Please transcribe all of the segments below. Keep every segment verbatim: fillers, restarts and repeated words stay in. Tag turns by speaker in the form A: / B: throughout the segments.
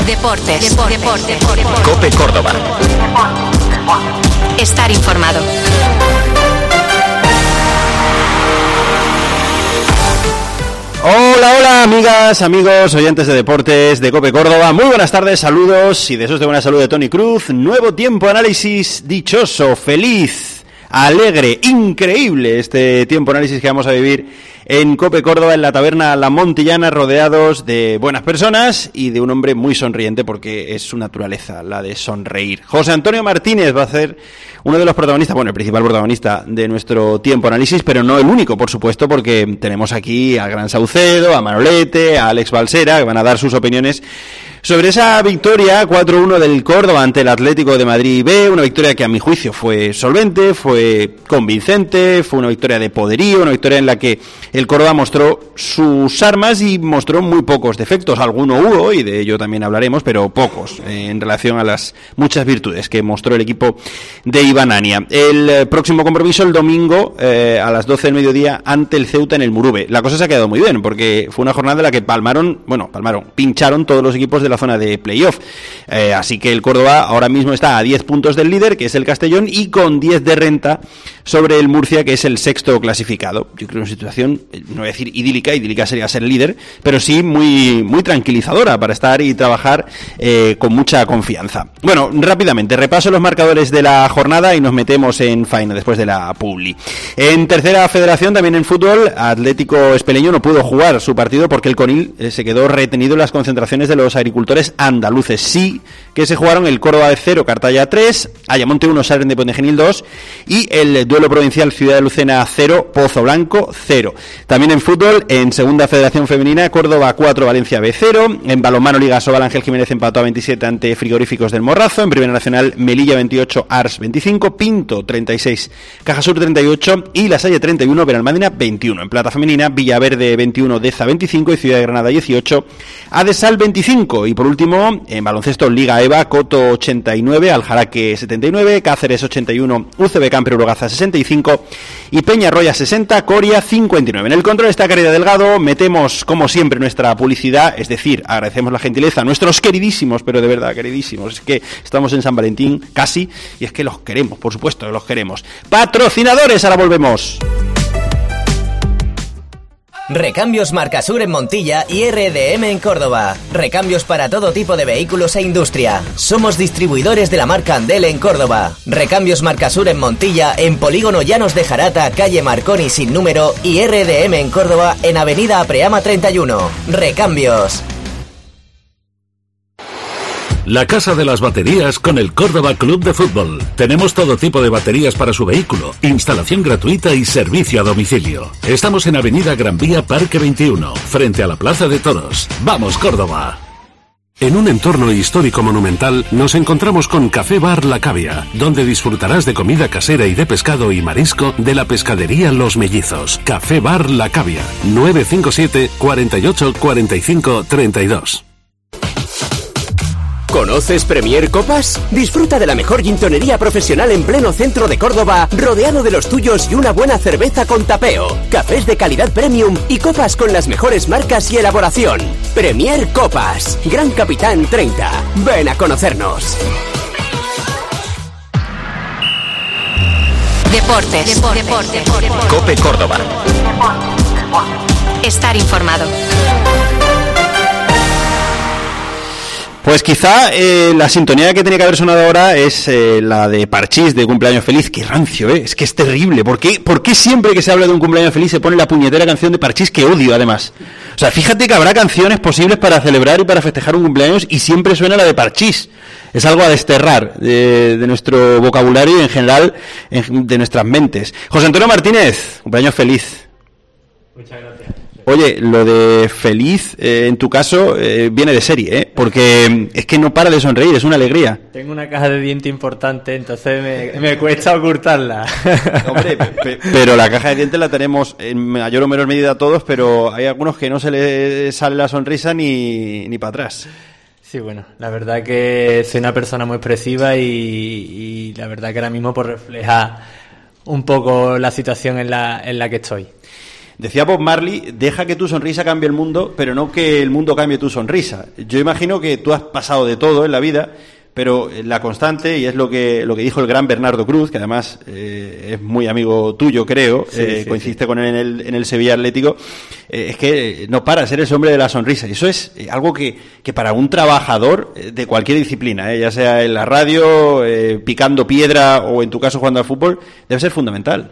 A: Deportes. Deportes. Deportes.
B: COPE Córdoba.
A: Estar informado.
C: Hola, hola, amigas, amigos, oyentes de deportes de COPE Córdoba. Muy buenas tardes, saludos y deseos de buena salud de Tony Cruz. Nuevo tiempo, análisis dichoso, feliz, alegre, increíble este tiempo análisis que vamos a vivir en COPE Córdoba, en la taberna La Montillana, rodeados de buenas personas y de un hombre muy sonriente, porque es su naturaleza, la de sonreír. José Antonio Martínez va a ser uno de los protagonistas, bueno, el principal protagonista de nuestro tiempo análisis, pero no el único, por supuesto, porque tenemos aquí a Gran Saucedo, a Manolete, a Alex Balsera, que van a dar sus opiniones sobre esa victoria cuatro uno del Córdoba ante el Atlético de Madrid B, una victoria que a mi juicio fue solvente, fue convincente, fue una victoria de poderío, una victoria en la que el Córdoba mostró sus armas y mostró muy pocos defectos, alguno hubo y de ello también hablaremos, pero pocos eh, en relación a las muchas virtudes que mostró el equipo de Iván Ania. El eh, próximo compromiso el domingo eh, a las doce del mediodía ante el Ceuta en el Murube. La cosa se ha quedado muy bien porque fue una jornada en la que palmaron, bueno, palmaron, pincharon todos los equipos de la zona de playoff. Eh, así que el Córdoba ahora mismo está a diez puntos del líder, que es el Castellón, y con diez de renta sobre el Murcia, que es el sexto clasificado. Yo creo una situación, no voy a decir idílica, idílica sería ser líder, pero sí muy muy tranquilizadora para estar y trabajar eh, con mucha confianza. Bueno, rápidamente, repaso los marcadores de la jornada y nos metemos en faena después de la publi. En tercera federación, también en fútbol, Atlético Espeleño no pudo jugar su partido porque el Conil eh, se quedó retenido en las concentraciones de los agricultores andaluces. Sí que se jugaron el Córdoba de cero, Cartaya tres, Ayamonte uno, Sarren de Pontegenil dos y el duelo provincial Ciudad de Lucena cero, Pozo Blanco cero. También en fútbol, en segunda federación femenina, Córdoba cuatro, Valencia B cero, en balonmano Liga Sobal, Ángel Jiménez empató a veintisiete ante Frigoríficos del Morrazo, en Primera Nacional Melilla veintiocho, Ars veinticinco, Pinto treinta y seis, Cajasur treinta y ocho y La Salle treinta y uno, Benalmádena veintiuno. En plata femenina, Villaverde veintiuno, Deza veinticinco y Ciudad de Granada dieciocho, Adesal veinticinco. Y por último, en baloncesto Liga EVA, Coto ochenta y nueve, Aljaraque setenta y nueve, Cáceres ochenta y uno, U C B Camper Urogaza sesenta y cinco y Peñarroya sesenta, Coria cincuenta y nueve. En el control está Caridad Delgado. Metemos como siempre nuestra publicidad, es decir, agradecemos la gentileza a nuestros queridísimos, pero de verdad queridísimos, es que estamos en San Valentín casi y es que los queremos, por supuesto que los queremos. Patrocinadores, ahora volvemos.
B: Recambios Marcasur en Montilla y R D M en Córdoba. Recambios para todo tipo de vehículos e industria. Somos distribuidores de la marca Andel en Córdoba. Recambios Marcasur en Montilla, en Polígono Llanos de Jarata, calle Marconi sin número, y R D M en Córdoba, en Avenida Apreama treinta y uno. Recambios.
D: La Casa de las Baterías con el Córdoba Club de Fútbol. Tenemos todo tipo de baterías para su vehículo, instalación gratuita y servicio a domicilio. Estamos en Avenida Gran Vía Parque veintiuno, frente a la Plaza de Toros. ¡Vamos, Córdoba! En un entorno histórico monumental nos encontramos con Café Bar La Cavia, donde disfrutarás de comida casera y de pescado y marisco de la pescadería Los Mellizos. Café Bar La Cavia, nueve cinco siete, cuarenta y ocho, cuarenta y cinco, treinta y dos.
E: ¿Conoces Premier Copas? Disfruta de la mejor gintonería profesional en pleno centro de Córdoba, rodeado de los tuyos y una buena cerveza con tapeo, cafés de calidad premium y copas con las mejores marcas y elaboración. Premier Copas, Gran Capitán treinta. Ven a conocernos.
A: Deportes. Deportes. Deportes.
B: COPE Córdoba.
A: Estar informado.
C: Pues quizá eh, la sintonía que tenía que haber sonado ahora es eh, la de Parchís, de Cumpleaños Feliz. Qué rancio, ¿eh? Es que es terrible. ¿Por qué, ¿Por qué siempre que se habla de un cumpleaños feliz se pone la puñetera canción de Parchís, que odio además? O sea, fíjate que habrá canciones posibles para celebrar y para festejar un cumpleaños y siempre suena la de Parchís. Es algo a desterrar de, de nuestro vocabulario y en general en, de nuestras mentes. José Antonio Martínez, cumpleaños feliz.
F: Muchas gracias.
C: Oye, lo de feliz, eh, en tu caso, eh, viene de serie, ¿eh? Porque es que no para de sonreír, es una alegría.
F: Tengo una caja de dientes importante, entonces me, me cuesta ocultarla.
C: Hombre, pe, pero la caja de dientes la tenemos en mayor o menor medida todos, pero hay algunos que no se les sale la sonrisa ni, ni para atrás.
F: Sí, bueno, la verdad que soy una persona muy expresiva y, y la verdad que ahora mismo pues refleja un poco la situación en la, en la que estoy.
C: Decía Bob Marley, deja que tu sonrisa cambie el mundo, pero no que el mundo cambie tu sonrisa. Yo imagino que tú has pasado de todo en la vida, pero la constante, y es lo que lo que dijo el gran Bernardo Cruz, que además eh, es muy amigo tuyo, creo, sí, eh, sí, coincidiste sí. con él en el, en el Sevilla Atlético, eh, es que no para, ser ese hombre de la sonrisa. Y eso es algo que, que para un trabajador de cualquier disciplina, eh, ya sea en la radio, eh, picando piedra o en tu caso jugando al fútbol, debe ser fundamental.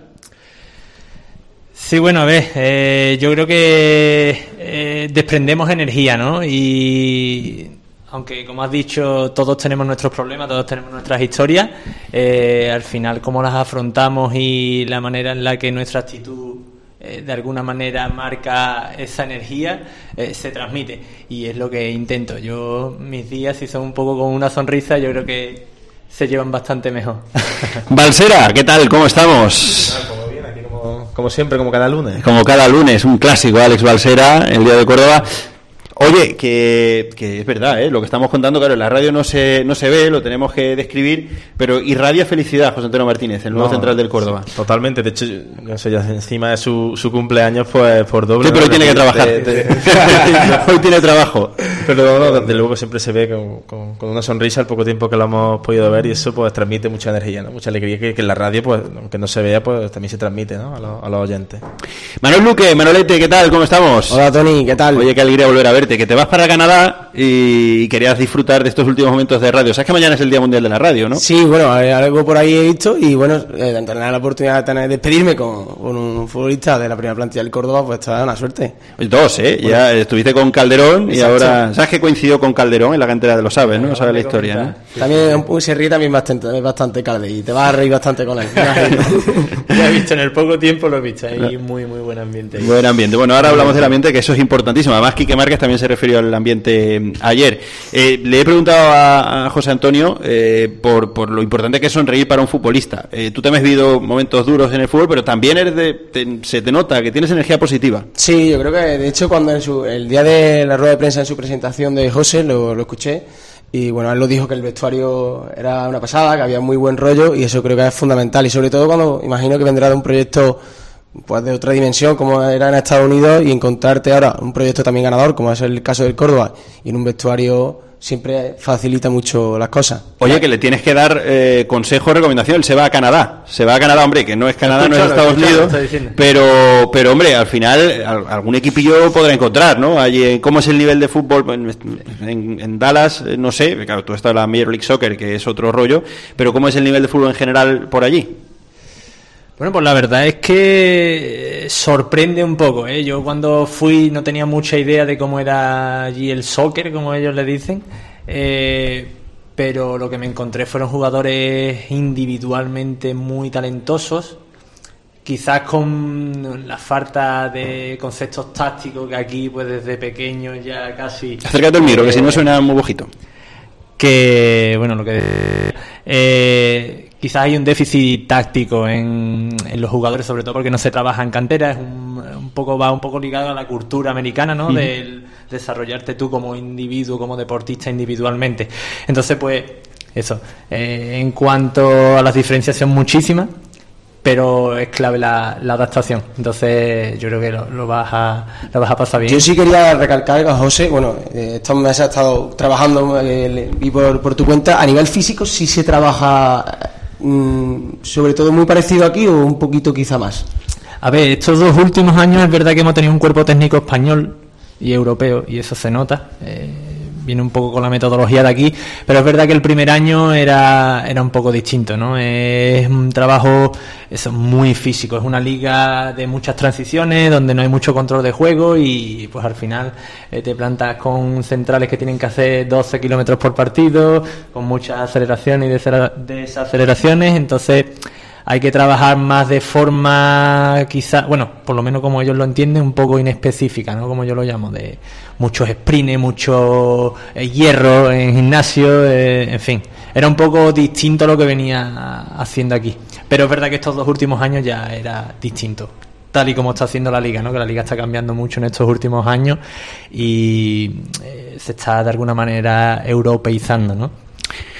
F: Sí, bueno, a ver, eh, yo creo que eh, desprendemos energía, ¿no? Y... aunque, como has dicho, todos tenemos nuestros problemas, todos tenemos nuestras historias, eh, al final cómo las afrontamos y la manera en la que nuestra actitud eh, de alguna manera marca esa energía, eh, se transmite. Y es lo que intento. Yo, mis días, si son un poco con una sonrisa, yo creo que se llevan bastante mejor.
C: Balsera, ¿qué tal? ¿Cómo estamos?
G: Como bien, aquí como, como siempre, como cada lunes.
C: Como cada lunes, un clásico, Alex Balsera, el día de Córdoba. Oye, que, que es verdad, ¿eh? Lo que estamos contando, claro, en la radio no se no se ve, lo tenemos que describir, pero irradia felicidad José Antonio Martínez, el nuevo no, central del Córdoba.
G: Totalmente, de hecho, no sé, ya encima de su, su cumpleaños, pues por doble.
C: Sí, pero hoy tiene que trabajar. De, de, hoy tiene trabajo.
G: Pero no, desde luego siempre se ve con, con, con una sonrisa al poco tiempo que lo hemos podido ver, y eso pues transmite mucha energía, ¿no? Mucha alegría, que, que en la radio, pues aunque no se vea, pues también se transmite, ¿no? A, lo, a los oyentes.
C: Manuel Luque, Manolete, ¿qué tal? ¿Cómo estamos?
H: Hola Tony, ¿qué tal?
C: Oye, qué alegría volver a verte, que te vas para Canadá y querías disfrutar de estos últimos momentos de radio. Sabes que mañana es el Día Mundial de la Radio, ¿no?
H: Sí, bueno, algo por ahí he visto y bueno, eh, tener la oportunidad de, tener, de despedirme con, con un futbolista de la primera plantilla del Córdoba, pues está una suerte.
C: Dos, ¿eh? Bueno, ya estuviste con Calderón. Exacto. Y ahora, ¿sabes que coincidió con Calderón en la cantera de los Aves, ¿no? Sabes la historia, ¿no?
H: También se ríe también bastante, bastante Calde, y te vas a reír bastante con él.
F: Lo he visto en el poco tiempo, lo he visto ahí, muy muy buen ambiente ahí.
C: Buen ambiente. Bueno, ahora hablamos del ambiente, que eso es importantísimo. Además, Quique Márquez también se refirió al ambiente ayer. Eh, le he preguntado a, a José Antonio eh, por, por lo importante que es sonreír para un futbolista. Eh, tú también has vivido momentos duros en el fútbol, pero también eres de, te, se te nota que tienes energía positiva.
H: Sí, yo creo que de hecho cuando en su, el día de la rueda de prensa en su presentación de José lo, lo escuché. Y bueno, él lo dijo que el vestuario era una pasada, que había muy buen rollo, y eso creo que es fundamental. Y sobre todo cuando imagino que vendrá de un proyecto pues de otra dimensión como era en Estados Unidos, y encontrarte ahora un proyecto también ganador como es el caso del Córdoba, y en un vestuario siempre facilita mucho las cosas.
C: Oye, que le tienes que dar eh, consejo, recomendación. Él se va a Canadá, se va a Canadá, hombre, que no es Canadá, no es Estados Unidos, pero, pero hombre, al final algún equipillo podrá encontrar, ¿no? Allí, ¿cómo es el nivel de fútbol en, en, en Dallas? No sé, claro, tú estás en la Major League Soccer, que es otro rollo, pero ¿cómo es el nivel de fútbol en general por allí?
F: Bueno, pues la verdad es que sorprende un poco, ¿eh? Yo cuando fui no tenía mucha idea de cómo era allí el soccer, como ellos le dicen, eh, pero lo que me encontré fueron jugadores individualmente muy talentosos, quizás con la falta de conceptos tácticos que aquí, pues desde pequeño ya casi...
C: Acércate al micro, eh, que si no suena muy bajito.
F: Que, bueno, lo que... Eh, quizás hay un déficit táctico en, en los jugadores, sobre todo porque no se trabaja en cantera, es un, un poco va un poco ligado a la cultura americana, ¿no? Uh-huh. Del desarrollarte tú como individuo, como deportista individualmente. Entonces, pues, eso. Eh, en cuanto a las diferencias son muchísimas, pero es clave la, la adaptación. Entonces, yo creo que lo, lo vas a lo vas a pasar bien.
H: Yo sí quería recalcar a José, bueno, eh, estos meses has estado trabajando eh, y por, por tu cuenta, a nivel físico sí se trabaja... sobre todo muy parecido aquí, o un poquito quizá más.
F: A ver, estos dos últimos años es verdad que hemos tenido un cuerpo técnico español y europeo, y eso se nota, eh, viene un poco con la metodología de aquí, pero es verdad que el primer año era era un poco distinto, ¿no? Es un trabajo eso muy físico, es una liga de muchas transiciones donde no hay mucho control de juego, y pues al final eh, te plantas con centrales que tienen que hacer doce kilómetros por partido, con muchas aceleraciones y desaceleraciones, entonces hay que trabajar más de forma quizá, bueno, por lo menos como ellos lo entienden, un poco inespecífica, ¿no? Como yo lo llamo, de muchos sprints, mucho eh, hierro en gimnasio, eh, en fin, era un poco distinto a lo que venía haciendo aquí, pero es verdad que estos dos últimos años ya era distinto, tal y como está haciendo la liga, ¿no? Que la liga está cambiando mucho en estos últimos años y eh, se está de alguna manera europeizando, ¿no?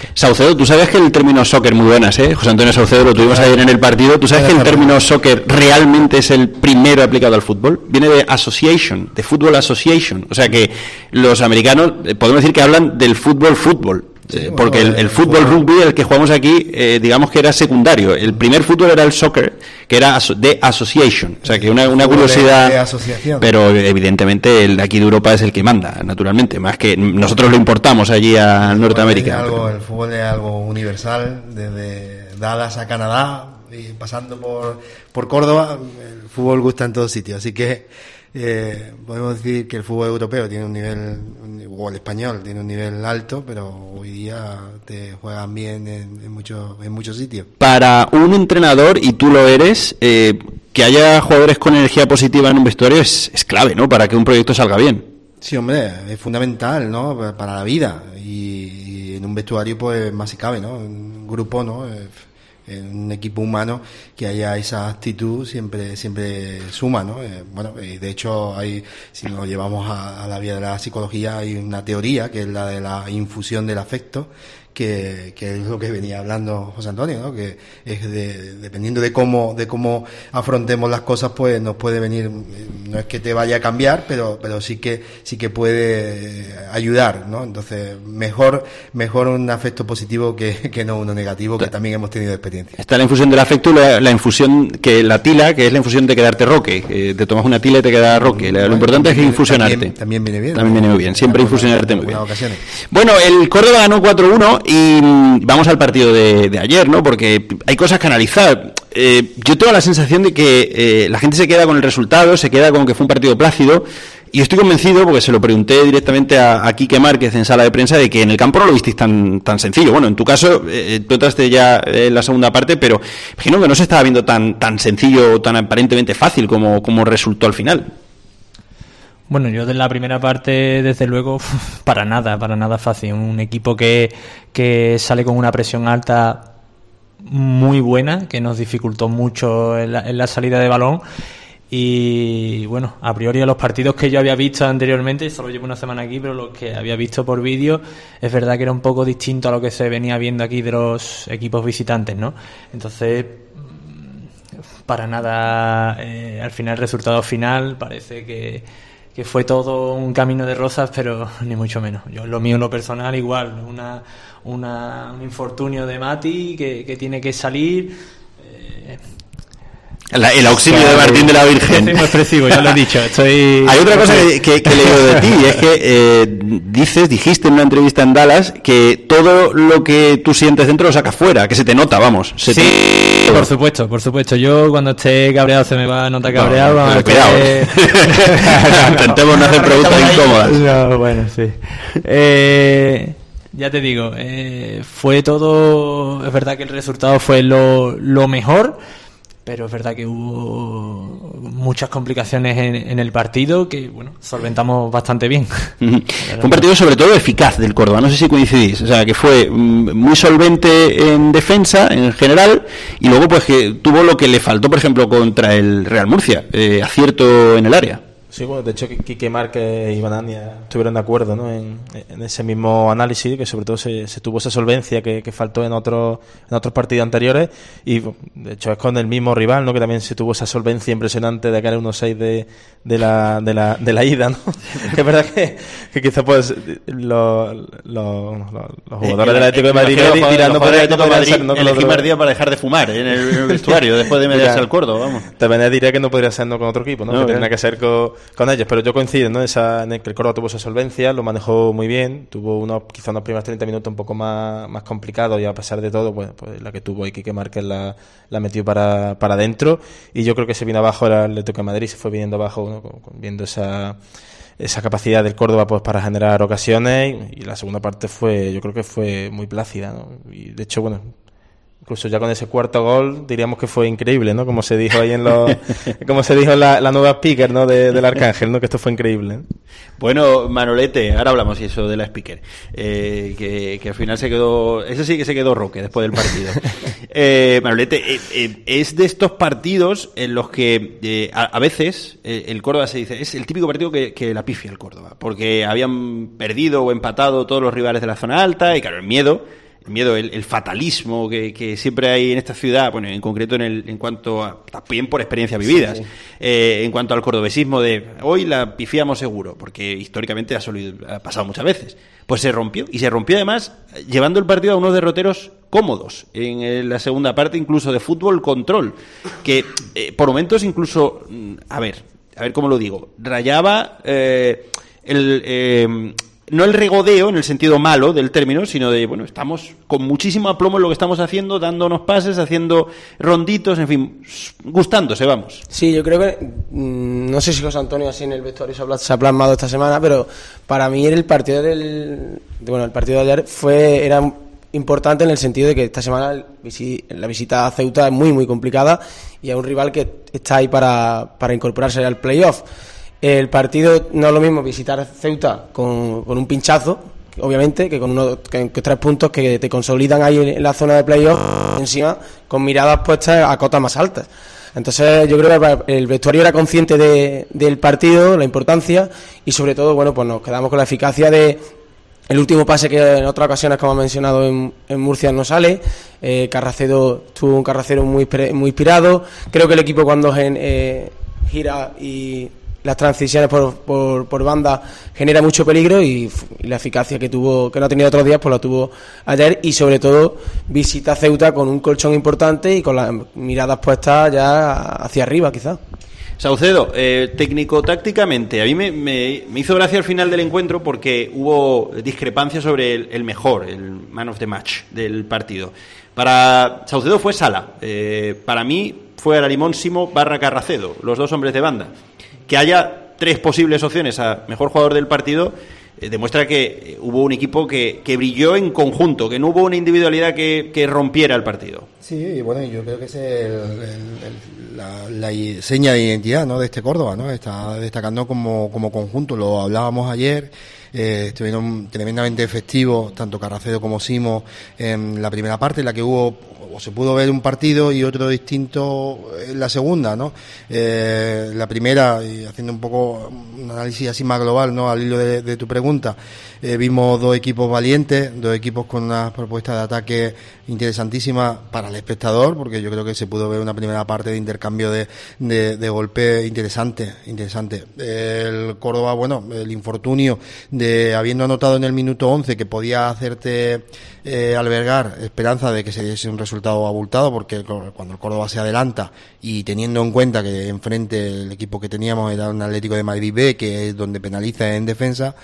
C: Saucedo, tú sabes que el término soccer, muy buenas, ¿eh? José Antonio Saucedo, lo tuvimos ayer en el partido. ¿Tú sabes que el término soccer realmente es el primero aplicado al fútbol? Viene de association, de football association. O sea que los americanos, eh, podemos decir que hablan del fútbol fútbol. Sí, eh, porque bueno, el, el fútbol rugby, el que jugamos aquí, eh, digamos que era secundario. El primer fútbol era el soccer, que era aso- de association. O sea que una, una curiosidad. De, de asociación. Pero evidentemente el de aquí de Europa es el que manda, naturalmente. Más que nosotros lo importamos allí a el Norteamérica.
I: Algo, el fútbol es algo universal, desde Dallas a Canadá y pasando por, por Córdoba. El fútbol gusta en todos sitios. Así que Eh, podemos decir que el fútbol europeo tiene un nivel, o el español tiene un nivel alto, pero hoy día te juegan bien en, en muchos en muchos sitios.
C: Para un entrenador, y tú lo eres, eh, que haya jugadores con energía positiva en un vestuario es, es clave, ¿no? Para que un proyecto salga bien.
I: Sí, hombre, es fundamental, ¿no? Para la vida, y, y en un vestuario pues más si cabe, ¿no? Un grupo, ¿no? En un equipo humano que haya esa actitud siempre siempre suma, ¿no? Eh, bueno, y de hecho hay, si nos llevamos a, a la vía de la psicología, hay una teoría que es la de la infusión del afecto, que, que es lo que venía hablando José Antonio, ¿no? Que es de, dependiendo de cómo de cómo afrontemos las cosas, pues nos puede venir, no es que te vaya a cambiar, pero pero sí que sí que puede ayudar, ¿no? Entonces mejor mejor un afecto positivo que, que no uno negativo, que también hemos tenido experiencia.
C: Está la infusión del afecto y la, la infusión que la tila, que es la infusión de quedarte roque, que te tomas una tila y te queda roque. Lo bueno, importante es infusionarte.
I: También, también viene bien.
C: También viene muy bien, siempre infusionarte muy bien.
I: Ocasiones.
C: Bueno, el Córdoba ganó cuatro uno y vamos al partido de, de ayer, ¿no? Porque hay cosas que analizar. Eh, yo tengo la sensación de que eh, la gente se queda con el resultado, se queda con que fue un partido plácido, y estoy convencido, porque se lo pregunté directamente a, a Quique Márquez en sala de prensa, de que en el campo no lo visteis tan tan sencillo. Bueno, en tu caso, eh, tú entraste ya en la segunda parte, pero imagino que no se estaba viendo tan tan sencillo o tan aparentemente fácil como, como resultó al final.
F: Bueno, yo de la primera parte, desde luego, para nada, para nada fácil. Un equipo que, que sale con una presión alta muy buena, que nos dificultó mucho en la, en la salida de balón. Y bueno, a priori a los partidos que yo había visto anteriormente, solo llevo una semana aquí, pero los que había visto por vídeo, es verdad que era un poco distinto a lo que se venía viendo aquí de los equipos visitantes, ¿no? Entonces, para nada, eh, al final el resultado final parece que que fue todo un camino de rosas, pero ni mucho menos. Yo, lo mío en lo personal, igual, una, una, un infortunio de Mati que, que tiene que salir. Eh,
C: La, el auxilio o sea, de Martín de la Virgen.
F: Es muy expresivo, ya lo he dicho. Estoy...
C: Hay otra cosa que, que, que he leído de ti, y es que eh, dices, dijiste en una entrevista en Dallas que todo lo que tú sientes dentro lo sacas fuera, que se te nota, vamos. Se
F: sí, te... por supuesto, por supuesto. Yo cuando esté cabreado se me va a notar cabreado.
C: No,
F: no,
C: cuidado. Que... Intentemos no hacer preguntas incómodas.
F: No, bueno, sí. Eh... Ya te digo, eh, fue todo... Es verdad que el resultado fue lo, lo mejor, pero es verdad que hubo muchas complicaciones en, en el partido que, bueno, solventamos bastante bien.
C: Uh-huh. Fue un partido sobre todo eficaz del Córdoba, no sé si coincidís, o sea, que fue muy solvente en defensa en general, y luego pues que tuvo lo que le faltó, por ejemplo, contra el Real Murcia, eh, acierto en el área.
G: Sí, bueno, de hecho Quique Márquez y Iván Ania estuvieron de acuerdo, ¿no? en, en ese mismo análisis, que sobre todo se, se tuvo esa solvencia que, que faltó en otros en otros partidos anteriores, y de hecho es con el mismo rival, ¿no? Que también se tuvo esa solvencia impresionante de aquel uno seis de, de, la, de, la, de la ida, ¿no? Que es verdad que, que quizás pues los, los, los, los jugadores del Atlético de Madrid tirando por el Atlético de Madrid
C: ¿no? El primer día para dejar de fumar en el, en el vestuario después de mediarse al Córdoba, vamos.
G: También diría que no podría ser no con otro equipo, ¿no? no que tendría que ser con con ellos, pero yo coincido, ¿no? Esa, en el que el Córdoba tuvo esa solvencia, lo manejó muy bien, tuvo unos, quizá unos primeros treinta minutos un poco más, más complicados, y a pesar de todo, pues, pues la que tuvo Quique Márquez la, la metió para, para adentro, y yo creo que se vino abajo el Atlético de Madrid, se fue viniendo abajo, ¿no? con, con, viendo esa esa capacidad del Córdoba pues para generar ocasiones, y, y la segunda parte fue, yo creo que fue muy plácida, ¿no? Y de hecho, bueno, incluso ya con ese cuarto gol diríamos que fue increíble, ¿no? Como se dijo ahí en los, como se dijo en la, la nueva speaker, ¿no? De, del Arcángel, ¿no? Que esto fue increíble, ¿eh?
C: Bueno, Manolete, ahora hablamos y eso de la speaker, eh, que, que al final se quedó, ese sí que se quedó roque después del partido. eh, Manolete, eh, eh, es de estos partidos en los que eh, a, a veces eh, el Córdoba se dice, es el típico partido que, que la pifia el Córdoba, porque habían perdido o empatado todos los rivales de la zona alta, y claro, el miedo el miedo, el, el fatalismo que, que siempre hay en esta ciudad, bueno, en concreto en, el, en cuanto a, también por experiencias vividas, sí, sí. Eh, en cuanto al cordobesismo de hoy la pifiamos seguro, porque históricamente ha, solido, ha pasado muchas veces, pues se rompió, y se rompió además llevando el partido a unos derroteros cómodos, en la segunda parte incluso de fútbol control, que eh, por momentos incluso, a ver, a ver cómo lo digo, rayaba eh, el... Eh, no el regodeo en el sentido malo del término, sino de, bueno, estamos con muchísimo aplomo en lo que estamos haciendo, dándonos pases, haciendo ronditos, en fin, gustándose, vamos.
H: Sí, yo creo que, no sé si José Antonio así en el vestuario se ha plasmado esta semana, pero para mí el partido del, bueno, el partido de ayer fue, era importante en el sentido de que esta semana la visita a Ceuta es muy, muy complicada y es un rival que está ahí para, para incorporarse al playoff. El partido no es lo mismo visitar Ceuta con, con un pinchazo, obviamente, que con unos que, que tres puntos que te consolidan ahí en, en la zona de playoff, encima con miradas puestas a cotas más altas. Entonces yo creo que el vestuario era consciente de, del partido, la importancia, y sobre todo, bueno, pues nos quedamos con la eficacia de el último pase que en otras ocasiones, como ha mencionado, en, en Murcia no sale. eh, Carracedo tuvo un Carracero muy, muy inspirado. Creo que el equipo cuando eh, gira y las transiciones por, por, por banda genera mucho peligro y, y la eficacia que tuvo, que no ha tenido otros días, pues la tuvo ayer, y sobre todo visita Ceuta con un colchón importante y con las miradas puestas ya hacia arriba, quizás.
C: Saucedo, eh, técnico-tácticamente, a mí me, me, me hizo gracia al final del encuentro porque hubo discrepancia sobre el, el mejor, el man of the match del partido. Para Saucedo fue Sala, eh, para mí fue Aralimón Simo barra Carracedo, los dos hombres de banda. Que haya tres posibles opciones a mejor jugador del partido eh, demuestra que eh, hubo un equipo que, que brilló en conjunto, que no hubo una individualidad que, que rompiera el partido.
I: Sí, y bueno, yo creo que es el, el, el, la, la seña de identidad, ¿no?, de este Córdoba, ¿no? Está destacando como, como conjunto, lo hablábamos ayer. Eh, estuvieron tremendamente efectivos tanto Carracedo como Simo en la primera parte, en la que hubo o se pudo ver un partido y otro distinto en la segunda, ¿no? Eh, la primera, y haciendo un poco un análisis así más global, ¿no?, al hilo de, de tu pregunta, eh, vimos dos equipos valientes, dos equipos con unas propuestas de ataque interesantísimas para el espectador, porque yo creo que se pudo ver una primera parte de intercambio de, de, de golpe interesante, interesante. El Córdoba, bueno, el infortunio de habiendo anotado en el minuto once que podía hacerte eh, albergar esperanza de que se diese un resultado abultado, porque cuando el Córdoba se adelanta y teniendo en cuenta que enfrente el equipo que teníamos era un Atlético de Madrid B, que es donde penaliza en defensa,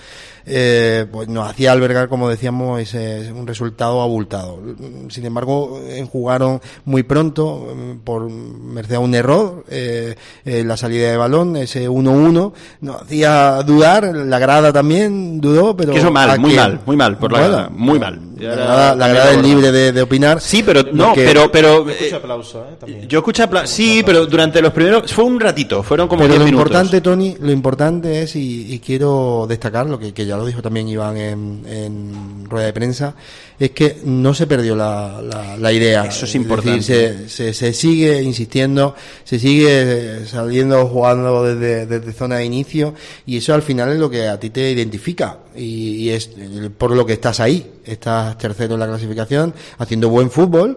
I: eh, pues nos hacía albergar, como decíamos, ese, un resultado abultado. Sin embargo, eh, jugaron muy pronto eh, por merced a un error, eh, eh, la salida de balón, ese uno uno nos hacía dudar, la grada también dudó, pero...
C: Que eso mal, muy
I: que,
C: mal, muy mal, por la
I: bueno,
C: grada, muy mal.
I: La grada, la grada es libre de, de opinar.
C: Sí, pero no, que, pero... pero
G: yo escucho aplauso, ¿eh? También.
C: Yo escuché aplauso, sí, pero durante los primeros... Fue un ratito, fueron como
I: diez
C: minutos.
I: Lo importante, Tony, lo importante es, y, y quiero destacar, lo que, que ya lo dijo también Iván en, en rueda de prensa, es que no se perdió la, la, la idea.
C: Eso es importante.
I: Es decir, se, se, se sigue insistiendo, se sigue saliendo, jugando desde, desde zona de inicio, y eso al final es lo que a ti te identifica, y, y es por lo que estás ahí. Estás tercero en la clasificación, haciendo buen fútbol,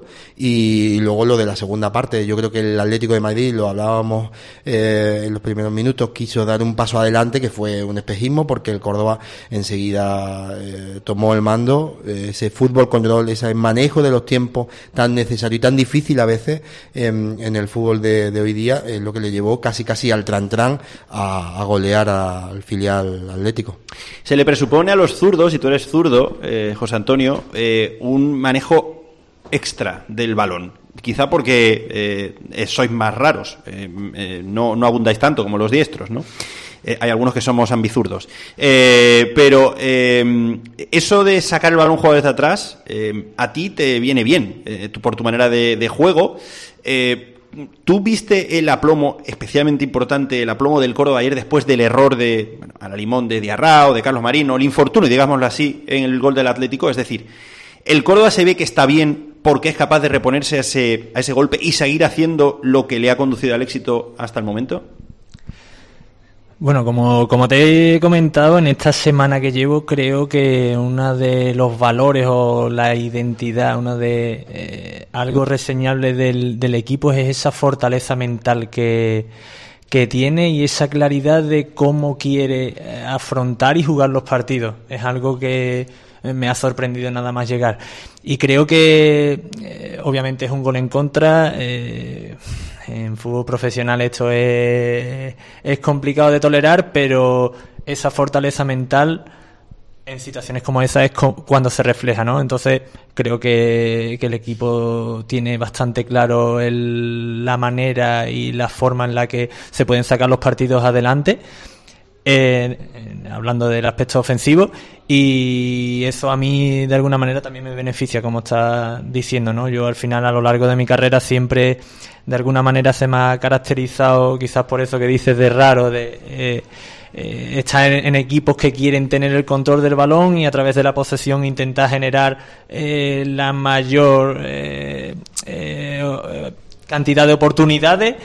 I: y luego lo de la segunda parte. Yo creo que el Atlético de Madrid, lo hablábamos eh, en los primeros minutos, quiso dar un paso adelante, que fue un espejismo, porque el Córdoba enseguida eh, tomó el mando, eh, ese fútbol control, ese manejo de los tiempos tan necesario y tan difícil a veces en, en el fútbol de, de hoy día, es lo que le llevó casi casi al tran-tran a, a golear al filial Atlético.
C: Se le presupone a los zurdos, y tú eres zurdo, eh, José Antonio, eh, un manejo extra del balón. Quizá porque eh, sois más raros, eh, eh, no, no abundáis tanto como los diestros, ¿no? Eh, hay algunos que somos ambizurdos. Eh, pero eh, eso de sacar el balón jugado desde atrás, eh, a ti te viene bien, eh, por tu manera de, de juego. Eh, ¿Tú viste el aplomo, especialmente importante, el aplomo del Córdoba ayer después del error de, bueno, a la limón de Diarra o de Carlos Marino, el infortunio, digámoslo así, en el gol del Atlético? Es decir, el Córdoba se ve que está bien porque es capaz de reponerse a ese, a ese golpe y seguir haciendo lo que le ha conducido al éxito hasta el momento.
F: Bueno, como, como te he comentado, en esta semana que llevo, creo que uno de los valores o la identidad, uno de eh, algo reseñable del, del equipo es esa fortaleza mental que, que tiene y esa claridad de cómo quiere afrontar y jugar los partidos. Es algo que me ha sorprendido nada más llegar. Y creo que, eh, obviamente, es un gol en contra. Eh, en fútbol profesional esto es, es complicado de tolerar, pero esa fortaleza mental en situaciones como esa es co- cuando se refleja, ¿no? Entonces creo que, que el equipo tiene bastante claro el, la manera y la forma en la que se pueden sacar los partidos adelante, eh, eh, hablando del aspecto ofensivo, y eso a mí de alguna manera también me beneficia, como estás diciendo, ¿no? Yo al final, a lo largo de mi carrera, siempre de alguna manera se me ha caracterizado, quizás por eso que dices de raro, de eh, eh, estar en, en equipos que quieren tener el control del balón y a través de la posesión intentar generar eh, la mayor eh, eh, cantidad de oportunidades.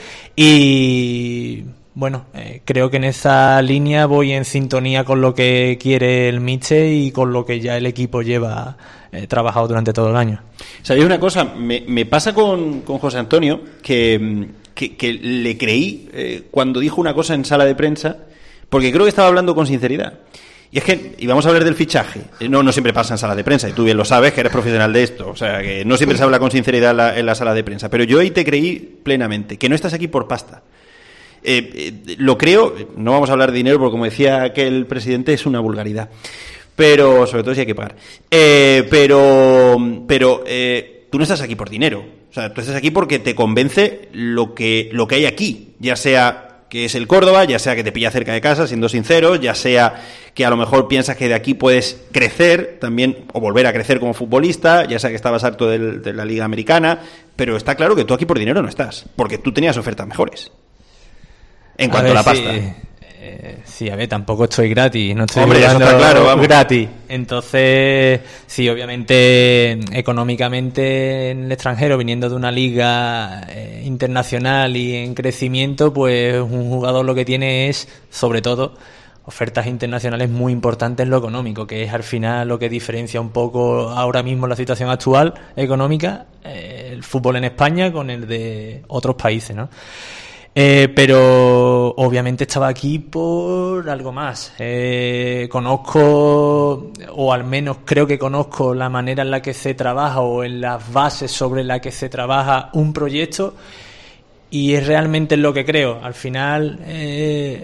F: Y bueno, eh, creo que en esa línea voy en sintonía con lo que quiere el míster y con lo que ya el equipo lleva eh, trabajado durante todo el año.
C: ¿Sabéis una cosa? Me, me pasa con, con José Antonio que, que, que le creí eh, cuando dijo una cosa en sala de prensa, porque creo que estaba hablando con sinceridad. Y es que íbamos a hablar del fichaje. No, no siempre pasa en sala de prensa, y tú bien lo sabes, que eres profesional de esto. O sea, que no siempre se habla con sinceridad en la, en la sala de prensa. Pero yo ahí te creí plenamente, que no estás aquí por pasta. Eh, eh, lo creo, no vamos a hablar de dinero porque, como decía aquel presidente, es una vulgaridad, pero sobre todo si hay que pagar, eh, pero pero eh, tú no estás aquí por dinero, o sea, tú estás aquí porque te convence lo que lo que hay aquí, ya sea que es el Córdoba, ya sea que te pilla cerca de casa, siendo sinceros, ya sea que a lo mejor piensas que de aquí puedes crecer también o volver a crecer como futbolista, ya sea que estabas harto del, de la Liga Americana, pero está claro que tú aquí por dinero no estás, porque tú tenías ofertas mejores. En cuanto a, ver, a la pasta.
F: Sí, eh, sí, a ver, tampoco estoy gratis, no estoy
C: Hombre, eso está claro, vamos.
F: gratis. Entonces, sí, obviamente, económicamente en el extranjero, viniendo de una liga eh, internacional y en crecimiento, pues un jugador lo que tiene es, sobre todo, ofertas internacionales muy importantes en lo económico, que es al final lo que diferencia un poco ahora mismo la situación actual económica, eh, el fútbol en España con el de otros países, ¿no? Eh, pero obviamente estaba aquí por algo más. Eh, conozco, o al menos creo que conozco, la manera en la que se trabaja o en las bases sobre la que se trabaja un proyecto, y es realmente en lo que creo. Al final, eh,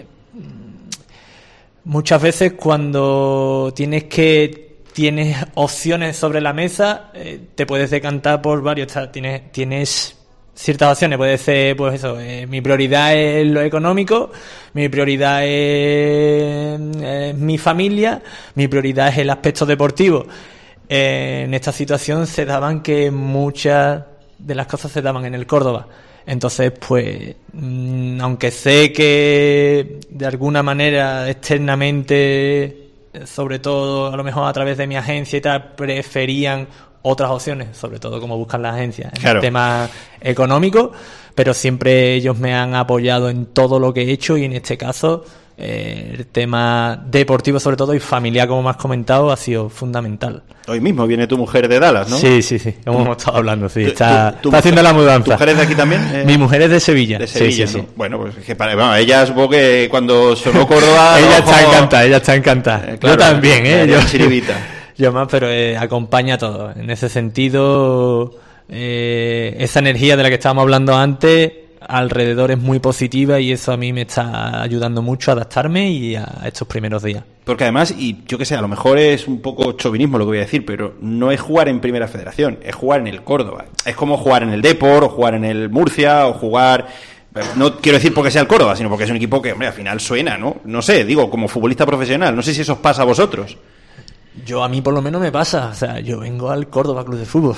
F: muchas veces cuando tienes que tienes opciones sobre la mesa, eh, te puedes decantar por varios. Tienes, tienes ciertas opciones, puede ser, pues eso, eh, mi prioridad es lo económico, mi prioridad es, es mi familia, mi prioridad es el aspecto deportivo. Eh, en esta situación se daban que muchas de las cosas se daban en el Córdoba. Entonces, pues, mmm, aunque sé que de alguna manera externamente, sobre todo a lo mejor a través de mi agencia y tal, preferían otras opciones, sobre todo como buscan las agencias, en
C: claro,
F: el tema económico, pero siempre ellos me han apoyado en todo lo que he hecho, y en este caso eh, el tema deportivo sobre todo y familiar, como me has comentado, ha sido fundamental.
C: Hoy mismo viene tu mujer de Dallas, ¿no?
F: Sí, sí, sí, como hemos estado hablando, sí, está,
C: ¿Tu, tu, tu
F: está haciendo la mudanza.
C: ¿Tu mujer es de aquí también? Eh,
F: Mi mujer es de Sevilla.
C: De Sevilla,
F: sí, sí,
C: ¿no?
F: sí.
C: Bueno, pues que para, bueno, ella supongo que cuando sonó Córdoba...
F: ella
C: no,
F: está
C: como...
F: encantada, ella está encantada.
C: Eh, claro,
F: yo también, ¿eh? Yo,
C: chiribita.
F: Yo más, pero eh, acompaña a todo. En ese sentido, eh, esa energía de la que estábamos hablando antes, alrededor es muy positiva, y eso a mí me está ayudando mucho a adaptarme y a estos primeros días.
C: Porque además, y yo que sé, a lo mejor es un poco chauvinismo lo que voy a decir, pero no es jugar en Primera Federación, es jugar en el Córdoba. Es como jugar en el Depor, o jugar en el Murcia, o jugar... No quiero decir porque sea el Córdoba, sino porque es un equipo que, hombre, al final suena, ¿no? No sé, digo, como futbolista profesional, no sé si eso os pasa a vosotros.
F: Yo, a mí por lo menos me pasa, o sea, yo vengo al Córdoba Club de Fútbol.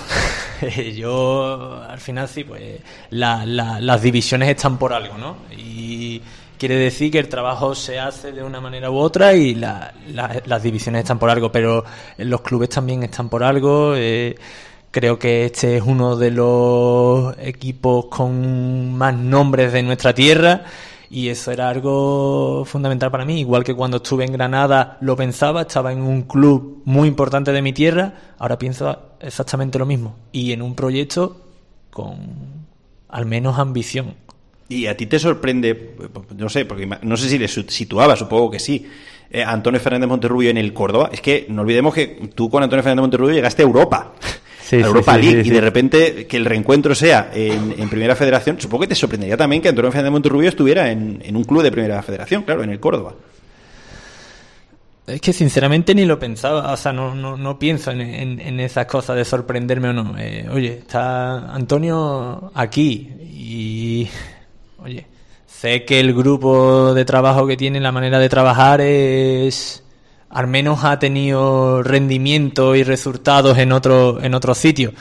F: Yo, al final sí, pues la, la, las divisiones están por algo, ¿no? Y quiere decir que el trabajo se hace de una manera u otra, y la, la, las divisiones están por algo, pero los clubes también están por algo. Eh, creo que este es uno de los equipos con más nombres de nuestra tierra, Y eso era algo fundamental para mí, igual que cuando estuve en Granada lo pensaba, estaba en un club muy importante de mi tierra, ahora pienso exactamente lo mismo. Y en un proyecto con al menos ambición.
C: ¿Y a ti te sorprende, no sé, porque no sé si le situaba, supongo que sí, eh, Antonio Fernández Monterrubio en el Córdoba? Es que no olvidemos que tú con Antonio Fernández Monterrubio llegaste a Europa,
F: sí,
C: a Europa
F: sí,
C: League,
F: sí, sí,
C: y de
F: sí.
C: repente que el reencuentro sea en, en Primera Federación, supongo que te sorprendería también que Antonio Fernández Monterrubio estuviera en, en un club de Primera Federación, claro, en el Córdoba.
F: Es que sinceramente ni lo pensaba, o sea, no, no, no pienso en, en, en esas cosas de sorprenderme o no. Eh, oye, está Antonio aquí y, oye, sé que el grupo de trabajo que tiene, la manera de trabajar es, al menos ha tenido rendimiento y resultados en otro, en otros sitios.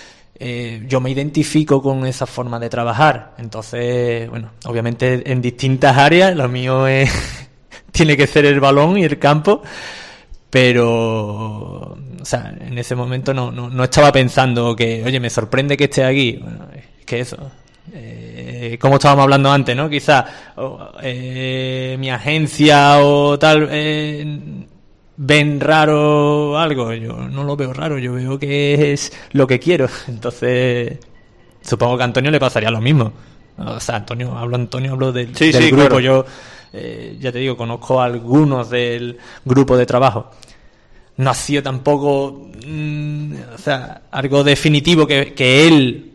F: Eh, yo me identifico con esa forma de trabajar, entonces, bueno, obviamente en distintas áreas, lo mío es... tiene que ser el balón y el campo, pero, o sea, en ese momento no, no, no estaba pensando que, oye, me sorprende que esté aquí. Bueno, es que eso, eh, como estábamos hablando antes, ¿no? Quizás oh, eh, mi agencia o tal eh, ven raro algo, yo no lo veo raro, yo veo que es lo que quiero. Entonces, supongo que a Antonio le pasaría lo mismo. O sea, Antonio, hablo Antonio, hablo del,
C: sí,
F: del
C: sí,
F: grupo,
C: claro.
F: yo... Eh, ya te digo, conozco a algunos del grupo de trabajo. No ha sido tampoco mmm, o sea, algo definitivo que, que él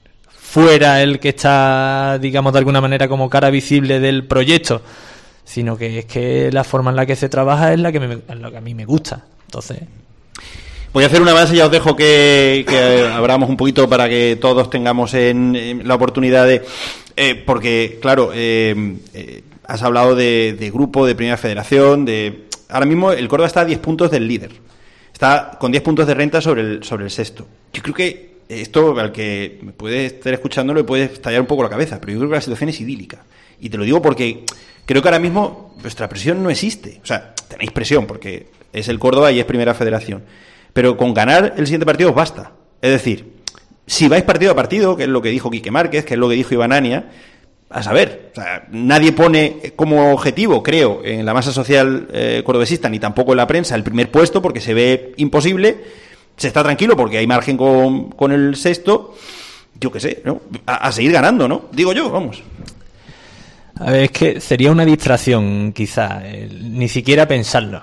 F: fuera el que está, digamos, de alguna manera como cara visible del proyecto, sino que es que la forma en la que se trabaja es la que, me, es la que a mí me gusta. Entonces...
C: Voy a hacer un avance, ya os dejo que, que abramos un poquito para que todos tengamos en, en la oportunidad de... Eh, porque, claro... Eh, eh, Has hablado de, de grupo, de Primera Federación, de... Ahora mismo el Córdoba está a diez puntos del líder. Está con diez puntos de renta sobre el, sobre el sexto. Yo creo que esto, al que me puede estar escuchando, le puede estallar un poco la cabeza, pero yo creo que la situación es idílica. Y te lo digo porque creo que ahora mismo vuestra presión no existe. O sea, tenéis presión porque es el Córdoba y es Primera Federación. Pero con ganar el siguiente partido os basta. Es decir, si vais partido a partido, que es lo que dijo Quique Márquez, que es lo que dijo Iván Ania... A saber, o sea, nadie pone como objetivo, creo, en la masa social eh, cordobesista, ni tampoco en la prensa, el primer puesto, porque se ve imposible. Se está tranquilo porque hay margen con, con el sexto. Yo qué sé, ¿no? A, a seguir ganando, ¿no? Digo yo, vamos.
F: A ver, es que sería una distracción, quizá, eh, ni siquiera pensarlo.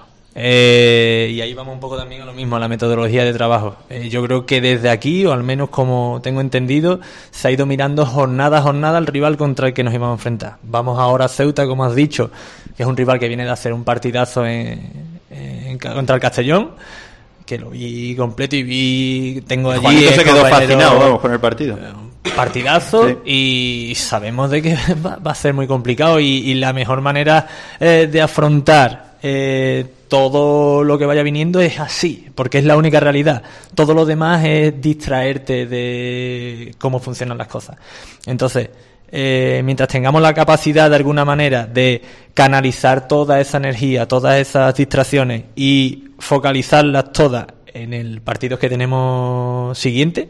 F: Eh, y ahí vamos un poco también a lo mismo, a la metodología de trabajo. Eh, yo creo que desde aquí, o al menos como tengo entendido, se ha ido mirando jornada a jornada al rival contra el que nos íbamos a enfrentar. Vamos ahora a Ceuta, como has dicho, que es un rival que viene de hacer un partidazo en, en, contra el Castellón, que lo vi completo y vi... Tengo allí...
C: Juanito se quedó
F: compañero,
C: fascinado, vamos, con el partido.
F: Partidazo, sí. Y sabemos de que va, va a ser muy complicado y, y la mejor manera eh, de afrontar eh, todo lo que vaya viniendo es así, porque es la única realidad. Todo lo demás es distraerte de cómo funcionan las cosas. Entonces, eh, mientras tengamos la capacidad de alguna manera de canalizar toda esa energía, todas esas distracciones y focalizarlas todas en el partido que tenemos siguiente,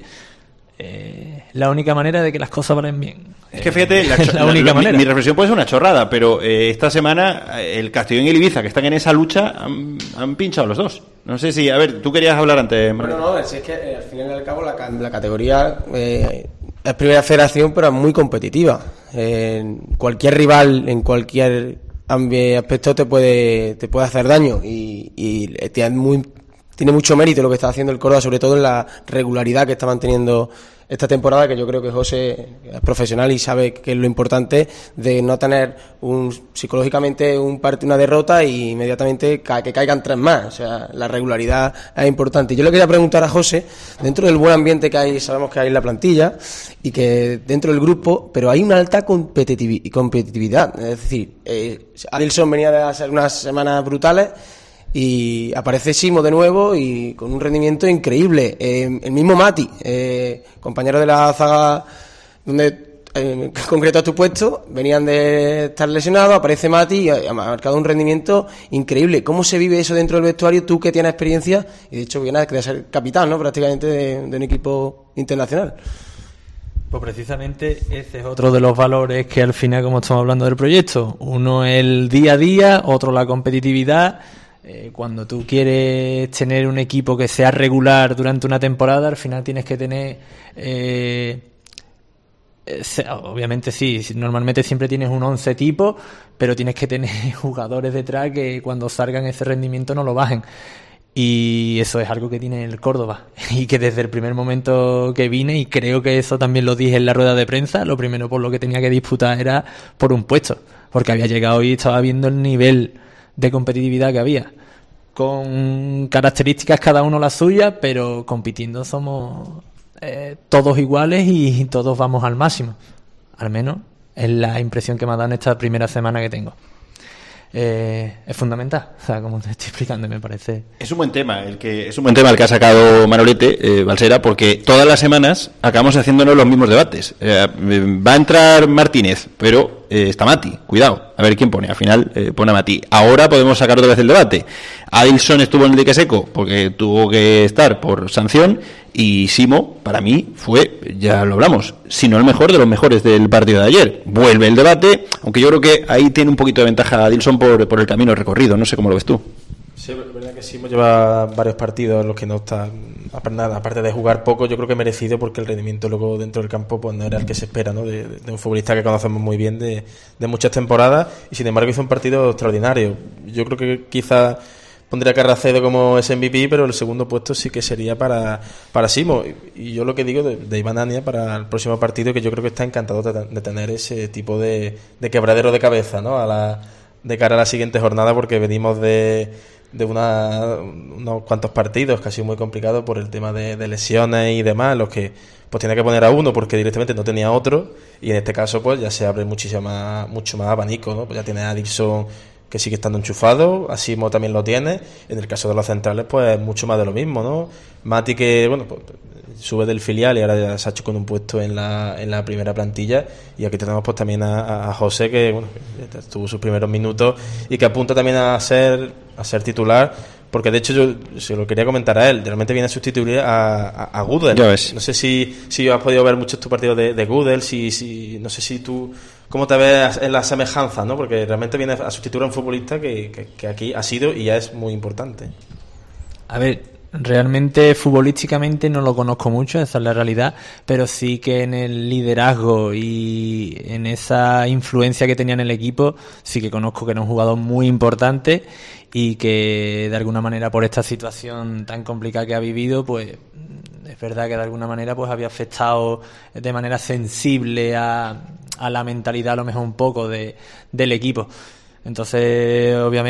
F: eh, la única manera de que las cosas vayan bien.
C: Es que fíjate, la,
F: la, la única
C: la,
F: manera.
C: Mi, mi reflexión puede ser una chorrada, pero eh, esta semana el Castellón y el Ibiza, que están en esa lucha, han, han pinchado los dos. No sé si, a ver, tú querías hablar antes.
H: Bueno, no, es que eh, al final y al cabo la, la categoría eh, es Primera Federación, pero es muy competitiva. Eh, cualquier rival en cualquier aspecto te puede te puede hacer daño y, y tiene, muy, tiene mucho mérito lo que está haciendo el Córdoba, sobre todo en la regularidad que está manteniendo esta temporada, que yo creo que José es profesional y sabe que es lo importante de no tener un psicológicamente un parte una derrota y inmediatamente ca- que caigan tres más. O sea, la regularidad es importante. Yo le quería preguntar a José, dentro del buen ambiente que hay, sabemos que hay en la plantilla y que dentro del grupo, pero hay una alta competitivi- competitividad. Es decir, eh, Adilson venía de hacer unas semanas brutales y aparece Simo de nuevo y con un rendimiento increíble. Eh, el mismo Mati, eh, compañero de la zaga donde en concreto a tu puesto, venían de estar lesionados, aparece Mati y ha, ha marcado un rendimiento increíble. ¿Cómo se vive eso dentro del vestuario? Tú que tienes experiencia y de hecho vienes de ser capitán, ¿no? Prácticamente de, de un equipo internacional.
F: Pues precisamente ese es otro de los valores que al final, como estamos hablando del proyecto, uno el día a día, otro la competitividad. Eh, cuando tú quieres tener un equipo que sea regular durante una temporada, al final tienes que tener... Eh, eh, obviamente sí, normalmente siempre tienes un once tipo, pero tienes que tener jugadores detrás que cuando salgan ese rendimiento no lo bajen. Y eso es algo que tiene el Córdoba y que desde el primer momento que vine, y creo que eso también lo dije en la rueda de prensa, lo primero por lo que tenía que disputar era por un puesto, porque había llegado y estaba viendo el nivel de competitividad que había, con características cada uno las suyas, pero compitiendo somos eh, todos iguales y todos vamos al máximo, al menos es la impresión que me ha dado en esta primera semana que tengo. Eh, es fundamental, o sea, como te estoy explicando, me parece.
C: Es un buen tema el que es un buen tema el que ha sacado Manolete, eh, Balsera, porque todas las semanas acabamos haciéndonos los mismos debates. Eh, va a entrar Martínez, pero eh, está Mati, cuidado, a ver quién pone. Al final eh, pone a Mati. Ahora podemos sacar otra vez el debate. Adilson estuvo en el dique seco porque tuvo que estar por sanción, y Simo, para mí, fue, ya lo hablamos, si no el mejor de los mejores del partido de ayer. Vuelve el debate, aunque yo creo que ahí tiene un poquito de ventaja Adilson por, por el camino recorrido. No sé cómo lo ves tú.
G: Sí, es verdad que Simo lleva varios partidos en los que no está, aparte de jugar poco, yo creo que merecido, porque el rendimiento luego dentro del campo pues no era el que se espera, ¿no? de, de un futbolista que conocemos muy bien de, de muchas temporadas, y sin embargo hizo un partido extraordinario. Yo creo que quizá pondría a Carracedo como ese M V P, pero el segundo puesto sí que sería para, para Simo. Y yo lo que digo de, de Iván Ania para el próximo partido, que yo creo que está encantado de, de tener ese tipo de, de quebradero de cabeza, ¿no? A la, de cara a la siguiente jornada, porque venimos de, de una, unos cuantos partidos casi muy complicados por el tema de, de lesiones y demás, los que pues tiene que poner a uno porque directamente no tenía otro, y en este caso pues ya se abre muchísima, mucho más abanico, ¿no? Pues ya tiene a Adilson, que sigue estando enchufado, Asimo también lo tiene, en el caso de los centrales pues mucho más de lo mismo, ¿no? Mati, que bueno, pues sube del filial y ahora ya se ha hecho con un puesto en la, en la primera plantilla, y aquí tenemos pues también a, a José, que bueno, tuvo sus primeros minutos y que apunta también a ser a ser titular, porque de hecho yo se lo quería comentar a él, realmente viene a sustituir a, a, a Gudel. No sé si, si has podido ver muchos tus partidos de, de Gudel, si, si, no sé si tú cómo te ves en la semejanza, ¿no? Porque realmente viene a sustituir a un futbolista que, que, que aquí ha sido y ya es muy importante.
F: A ver, realmente futbolísticamente no lo conozco mucho, esa es la realidad, pero sí que en el liderazgo y en esa influencia que tenía en el equipo sí que conozco que era un jugador muy importante, y que de alguna manera por esta situación tan complicada que ha vivido, pues es verdad que de alguna manera pues había afectado de manera sensible a, a la mentalidad a lo mejor un poco de, del equipo. Entonces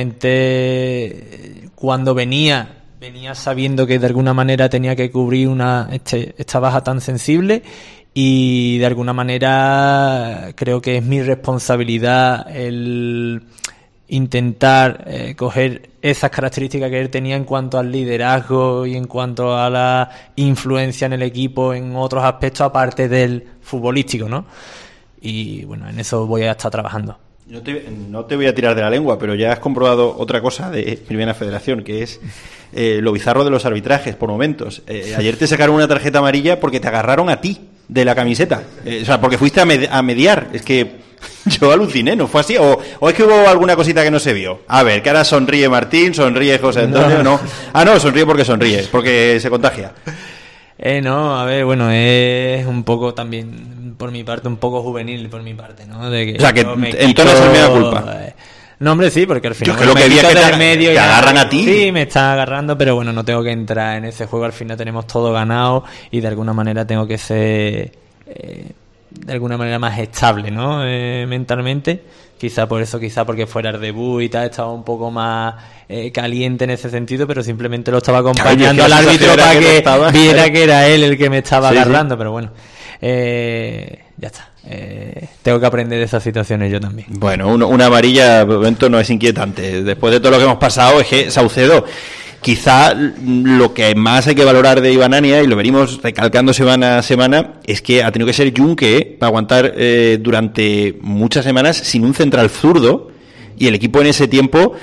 F: obviamente cuando venía venía sabiendo que de alguna manera tenía que cubrir una este, esta baja tan sensible, y de alguna manera creo que es mi responsabilidad el intentar eh, coger esas características que él tenía en cuanto al liderazgo y en cuanto a la influencia en el equipo en otros aspectos aparte del futbolístico, ¿no? Y bueno, en eso voy a estar trabajando.
C: No te, no te voy a tirar de la lengua, pero ya has comprobado otra cosa de Primera Federación, que es eh, lo bizarro de los arbitrajes por momentos. Eh, ayer te sacaron una tarjeta amarilla porque te agarraron a ti de la camiseta, eh, o sea, porque fuiste a, med- a mediar. Es que yo aluciné, ¿no fue así? O, ¿O es que hubo alguna cosita que no se vio? A ver, que ahora sonríe Martín, sonríe José Antonio, no. no. Ah, no, sonríe porque sonríe, porque se contagia.
F: Eh, no, a ver, bueno, es un poco también, por mi parte, un poco juvenil por mi parte, ¿no? De que
C: o sea, que entonces es mi culpa.
F: Eh, no, hombre, sí, porque al final
C: yo creo que vi que te, medio te agarran a ti.
F: Sí, me están agarrando, pero bueno, no tengo que entrar en ese juego. Al final tenemos todo ganado y de alguna manera tengo que ser eh, de alguna manera más estable, ¿no? Eh, mentalmente. Quizá por eso, quizá porque fuera el debut y tal, estaba un poco más eh, caliente en ese sentido, pero simplemente lo estaba acompañando al árbitro para que, que estaba, viera ¿eh? que era él el que me estaba sí, agarrando, sí. Pero bueno, eh, ya está. Eh, tengo que aprender de esas situaciones yo también.
C: Bueno, uno, una amarilla de momento no es inquietante. Después de todo lo que hemos pasado, es que Saucedo, quizá lo que más hay que valorar de Iván Ania, y lo venimos recalcando semana a semana, es que ha tenido que ser Junque ¿eh? para aguantar eh, durante muchas semanas sin un central zurdo, y el equipo en ese tiempo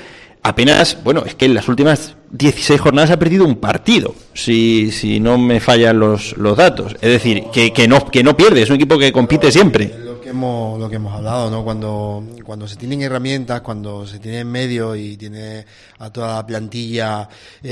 C: apenas, bueno, es que en las últimas dieciséis jornadas ha perdido un partido, si si no me fallan los, los datos. Es decir, que, que no que no pierde, es un equipo que compite siempre.
I: Lo que hemos, lo que hemos hablado, ¿no? Cuando, cuando se tienen herramientas, cuando se tiene medios y tiene a toda la plantilla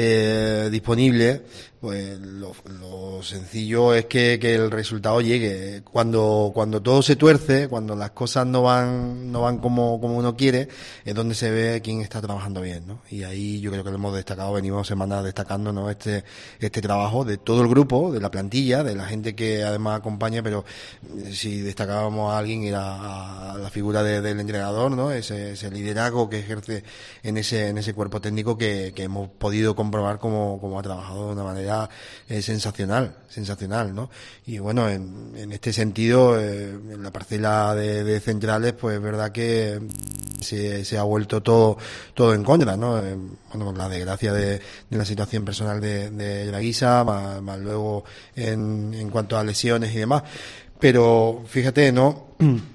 I: eh, disponible, pues lo, lo sencillo es que, que el resultado llegue. Cuando, cuando todo se tuerce, cuando las cosas no van, no van como, como uno quiere, es donde se ve quién está trabajando bien, ¿no? Y ahí yo creo que lo hemos destacado, venimos semanas destacando, ¿no? Este, este trabajo de todo el grupo, de la plantilla, de la gente que además acompaña, pero si destacábamos a alguien era a la figura de, del entrenador, ¿no? Ese, ese liderazgo que ejerce en ese, en ese cuerpo técnico que, que hemos podido comprobar cómo, cómo ha trabajado de una manera eh, sensacional, sensacional, ¿no? Y bueno, en, en este sentido, eh, en la parcela de, de centrales, pues es verdad que se, se ha vuelto todo, todo en contra, ¿no? Eh, bueno, la desgracia de, de la situación personal de, de la Guisa, más, más luego en, en cuanto a lesiones y demás. Pero fíjate, ¿no?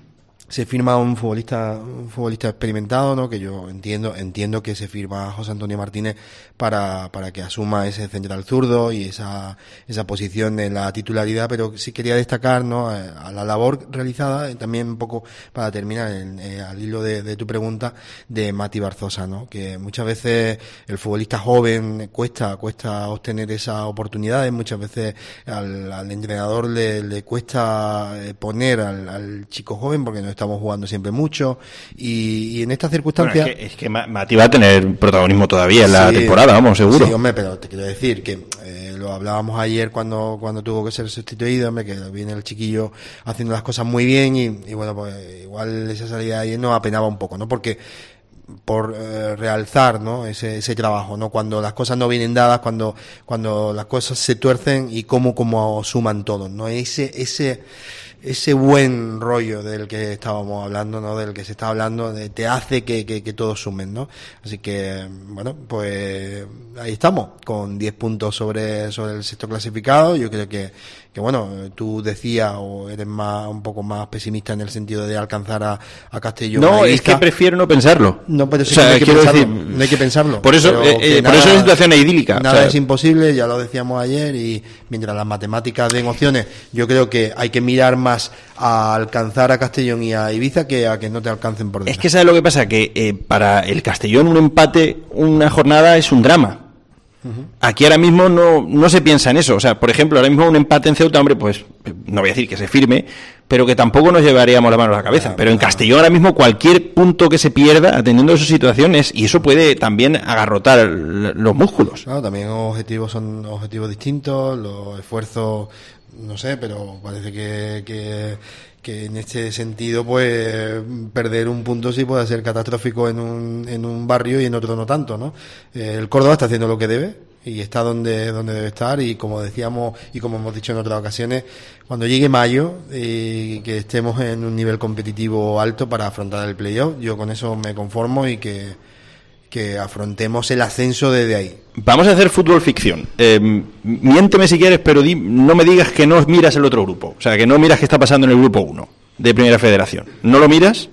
I: Se firma un futbolista, un futbolista experimentado, ¿no? Que yo entiendo, entiendo que se firma a José Antonio Martínez para, para que asuma ese central zurdo y esa, esa posición en la titularidad, pero sí quería destacar, ¿no? A la labor realizada, también un poco para terminar en, eh, al hilo de, de tu pregunta, de Mati Barzosa, ¿no? Que muchas veces el futbolista joven cuesta, cuesta obtener esas oportunidades, muchas veces al, al entrenador le, le cuesta poner al, al chico joven porque no estamos jugando siempre mucho y, y en estas circunstancias...
C: Bueno, es que, es que Mati va a tener protagonismo todavía en la sí, temporada, vamos, seguro.
I: Sí, hombre, pero te quiero decir que eh, lo hablábamos ayer cuando cuando tuvo que ser sustituido, hombre, que viene el chiquillo haciendo las cosas muy bien y, y bueno, pues igual esa salida de ayer nos apenaba un poco, ¿no? Porque por eh, realzar, ¿no? Ese, ese trabajo, ¿no? Cuando las cosas no vienen dadas, cuando cuando las cosas se tuercen y cómo cómo suman todos, ¿no? Ese ese ese buen rollo del que estábamos hablando, ¿no? Del que se está hablando, de, te hace que, que, que todos sumen, ¿no? Así que, bueno, pues ahí estamos, con diez puntos sobre, sobre el sexto clasificado. Yo creo que, que bueno, tú decías, o eres más, un poco más pesimista en el sentido de alcanzar a, a Castellón.
C: No, es que prefiero no pensarlo.
I: No, pero sí,
C: o sea,
I: no hay que
C: quiero
I: pensarlo.
C: decir,
I: no hay que pensarlo.
C: Por eso, eh, eh,
I: nada,
C: por eso es una situación idílica.
I: Nada
C: o sea,
I: es imposible, ya lo decíamos ayer, y mientras las matemáticas den opciones, yo creo que hay que mirar más a alcanzar a Castellón y a Ibiza que a que no te alcancen por detrás.
C: Es que ¿sabes lo que pasa? Que eh, para el Castellón un empate, una jornada es un drama. Uh-huh. Aquí ahora mismo no, no se piensa en eso. O sea, por ejemplo, ahora mismo un empate en Ceuta, hombre, pues no voy a decir que se firme, pero que tampoco nos llevaríamos la mano a la cabeza. Pero en Castellón ahora mismo cualquier punto que se pierda atendiendo a sus situaciones, y eso puede también agarrotar los músculos.
I: Claro, también objetivos son objetivos distintos, los esfuerzos, no sé, pero parece que, que, que en este sentido, pues, perder un punto sí puede ser catastrófico en un, en un barrio y en otro no tanto, ¿no? Eh, el Córdoba está haciendo lo que debe y está donde, donde debe estar, y como decíamos y como hemos dicho en otras ocasiones, cuando llegue mayo y que estemos en un nivel competitivo alto para afrontar el playoff, yo con eso me conformo y que que afrontemos el ascenso desde ahí.
C: Vamos a hacer fútbol ficción. Eh, miénteme si quieres, pero di, no me digas que no miras el otro grupo. O sea, que no miras qué está pasando en el grupo uno de Primera Federación. ¿No lo miras?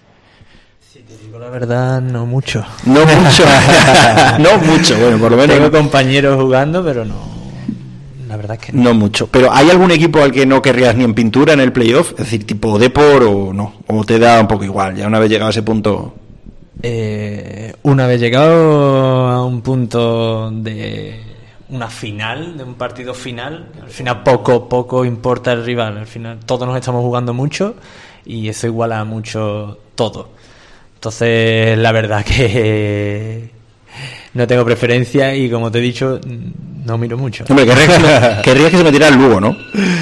F: Si te digo la verdad, no mucho.
C: No mucho. No mucho, bueno, por lo menos.
F: Tengo compañeros jugando, pero no. La verdad es que no.
C: No mucho. Pero ¿hay algún equipo al que no querrías ni en pintura en el playoff? Es decir, tipo Depor o no. O te da un poco igual, ya una vez llegado a ese punto.
F: Eh, una vez llegado a un punto de una final, de un partido final, al final poco poco importa el rival, al final todos nos estamos jugando mucho y eso iguala mucho todo. Entonces la verdad que no tengo preferencia y, como te he dicho, no miro mucho.
C: Hombre, querrías, querrías que se metiera el Lugo, ¿no?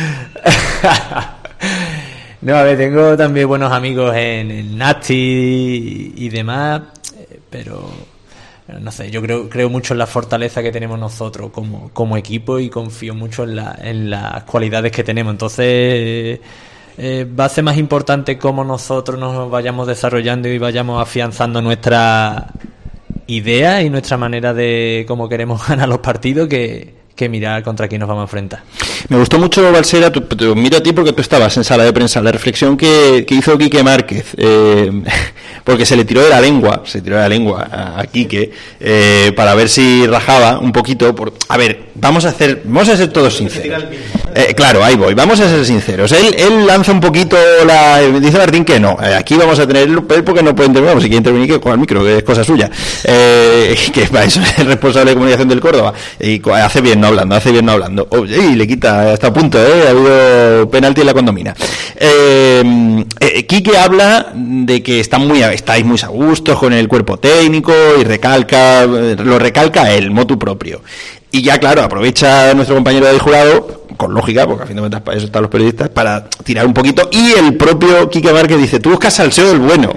F: No, a ver, tengo también buenos amigos en el Nasti y, y demás, pero no sé, yo creo creo mucho en la fortaleza que tenemos nosotros como, como equipo, y confío mucho en, la, en las cualidades que tenemos. Entonces eh, va a ser más importante cómo nosotros nos vayamos desarrollando y vayamos afianzando nuestra idea y nuestra manera de cómo queremos ganar los partidos que, que mirar contra quién nos vamos a enfrentar.
C: Me gustó mucho, Balsera, te, te miro a ti porque tú estabas en sala de prensa, la reflexión que, que hizo Quique Márquez, eh, porque se le tiró de la lengua, se tiró de la lengua a, a Quique, eh, para ver si rajaba un poquito. Por, a ver, vamos a hacer, vamos a ser todos sinceros. Eh, claro, ahí voy, vamos a ser sinceros. Él, él lanza un poquito la, dice Martín que no, eh, aquí vamos a tener él porque no puede intervenir, si quiere intervenir que con el micro, que es cosa suya, eh, que para eso es el responsable de comunicación del Córdoba, y hace bien no hablando, hace bien no hablando. Oh, y le quita, está a punto, eh, ha habido penalti en la condomina. Eh, eh, Quique habla de que están muy, estáis muy a gusto con el cuerpo técnico y recalca, lo recalca él, motu propio. Y ya, claro, aprovecha nuestro compañero del jurado, con lógica, porque a fin de cuentas para eso están los periodistas, para tirar un poquito. Y el propio Quique Márquez dice, tú buscas salseo del bueno.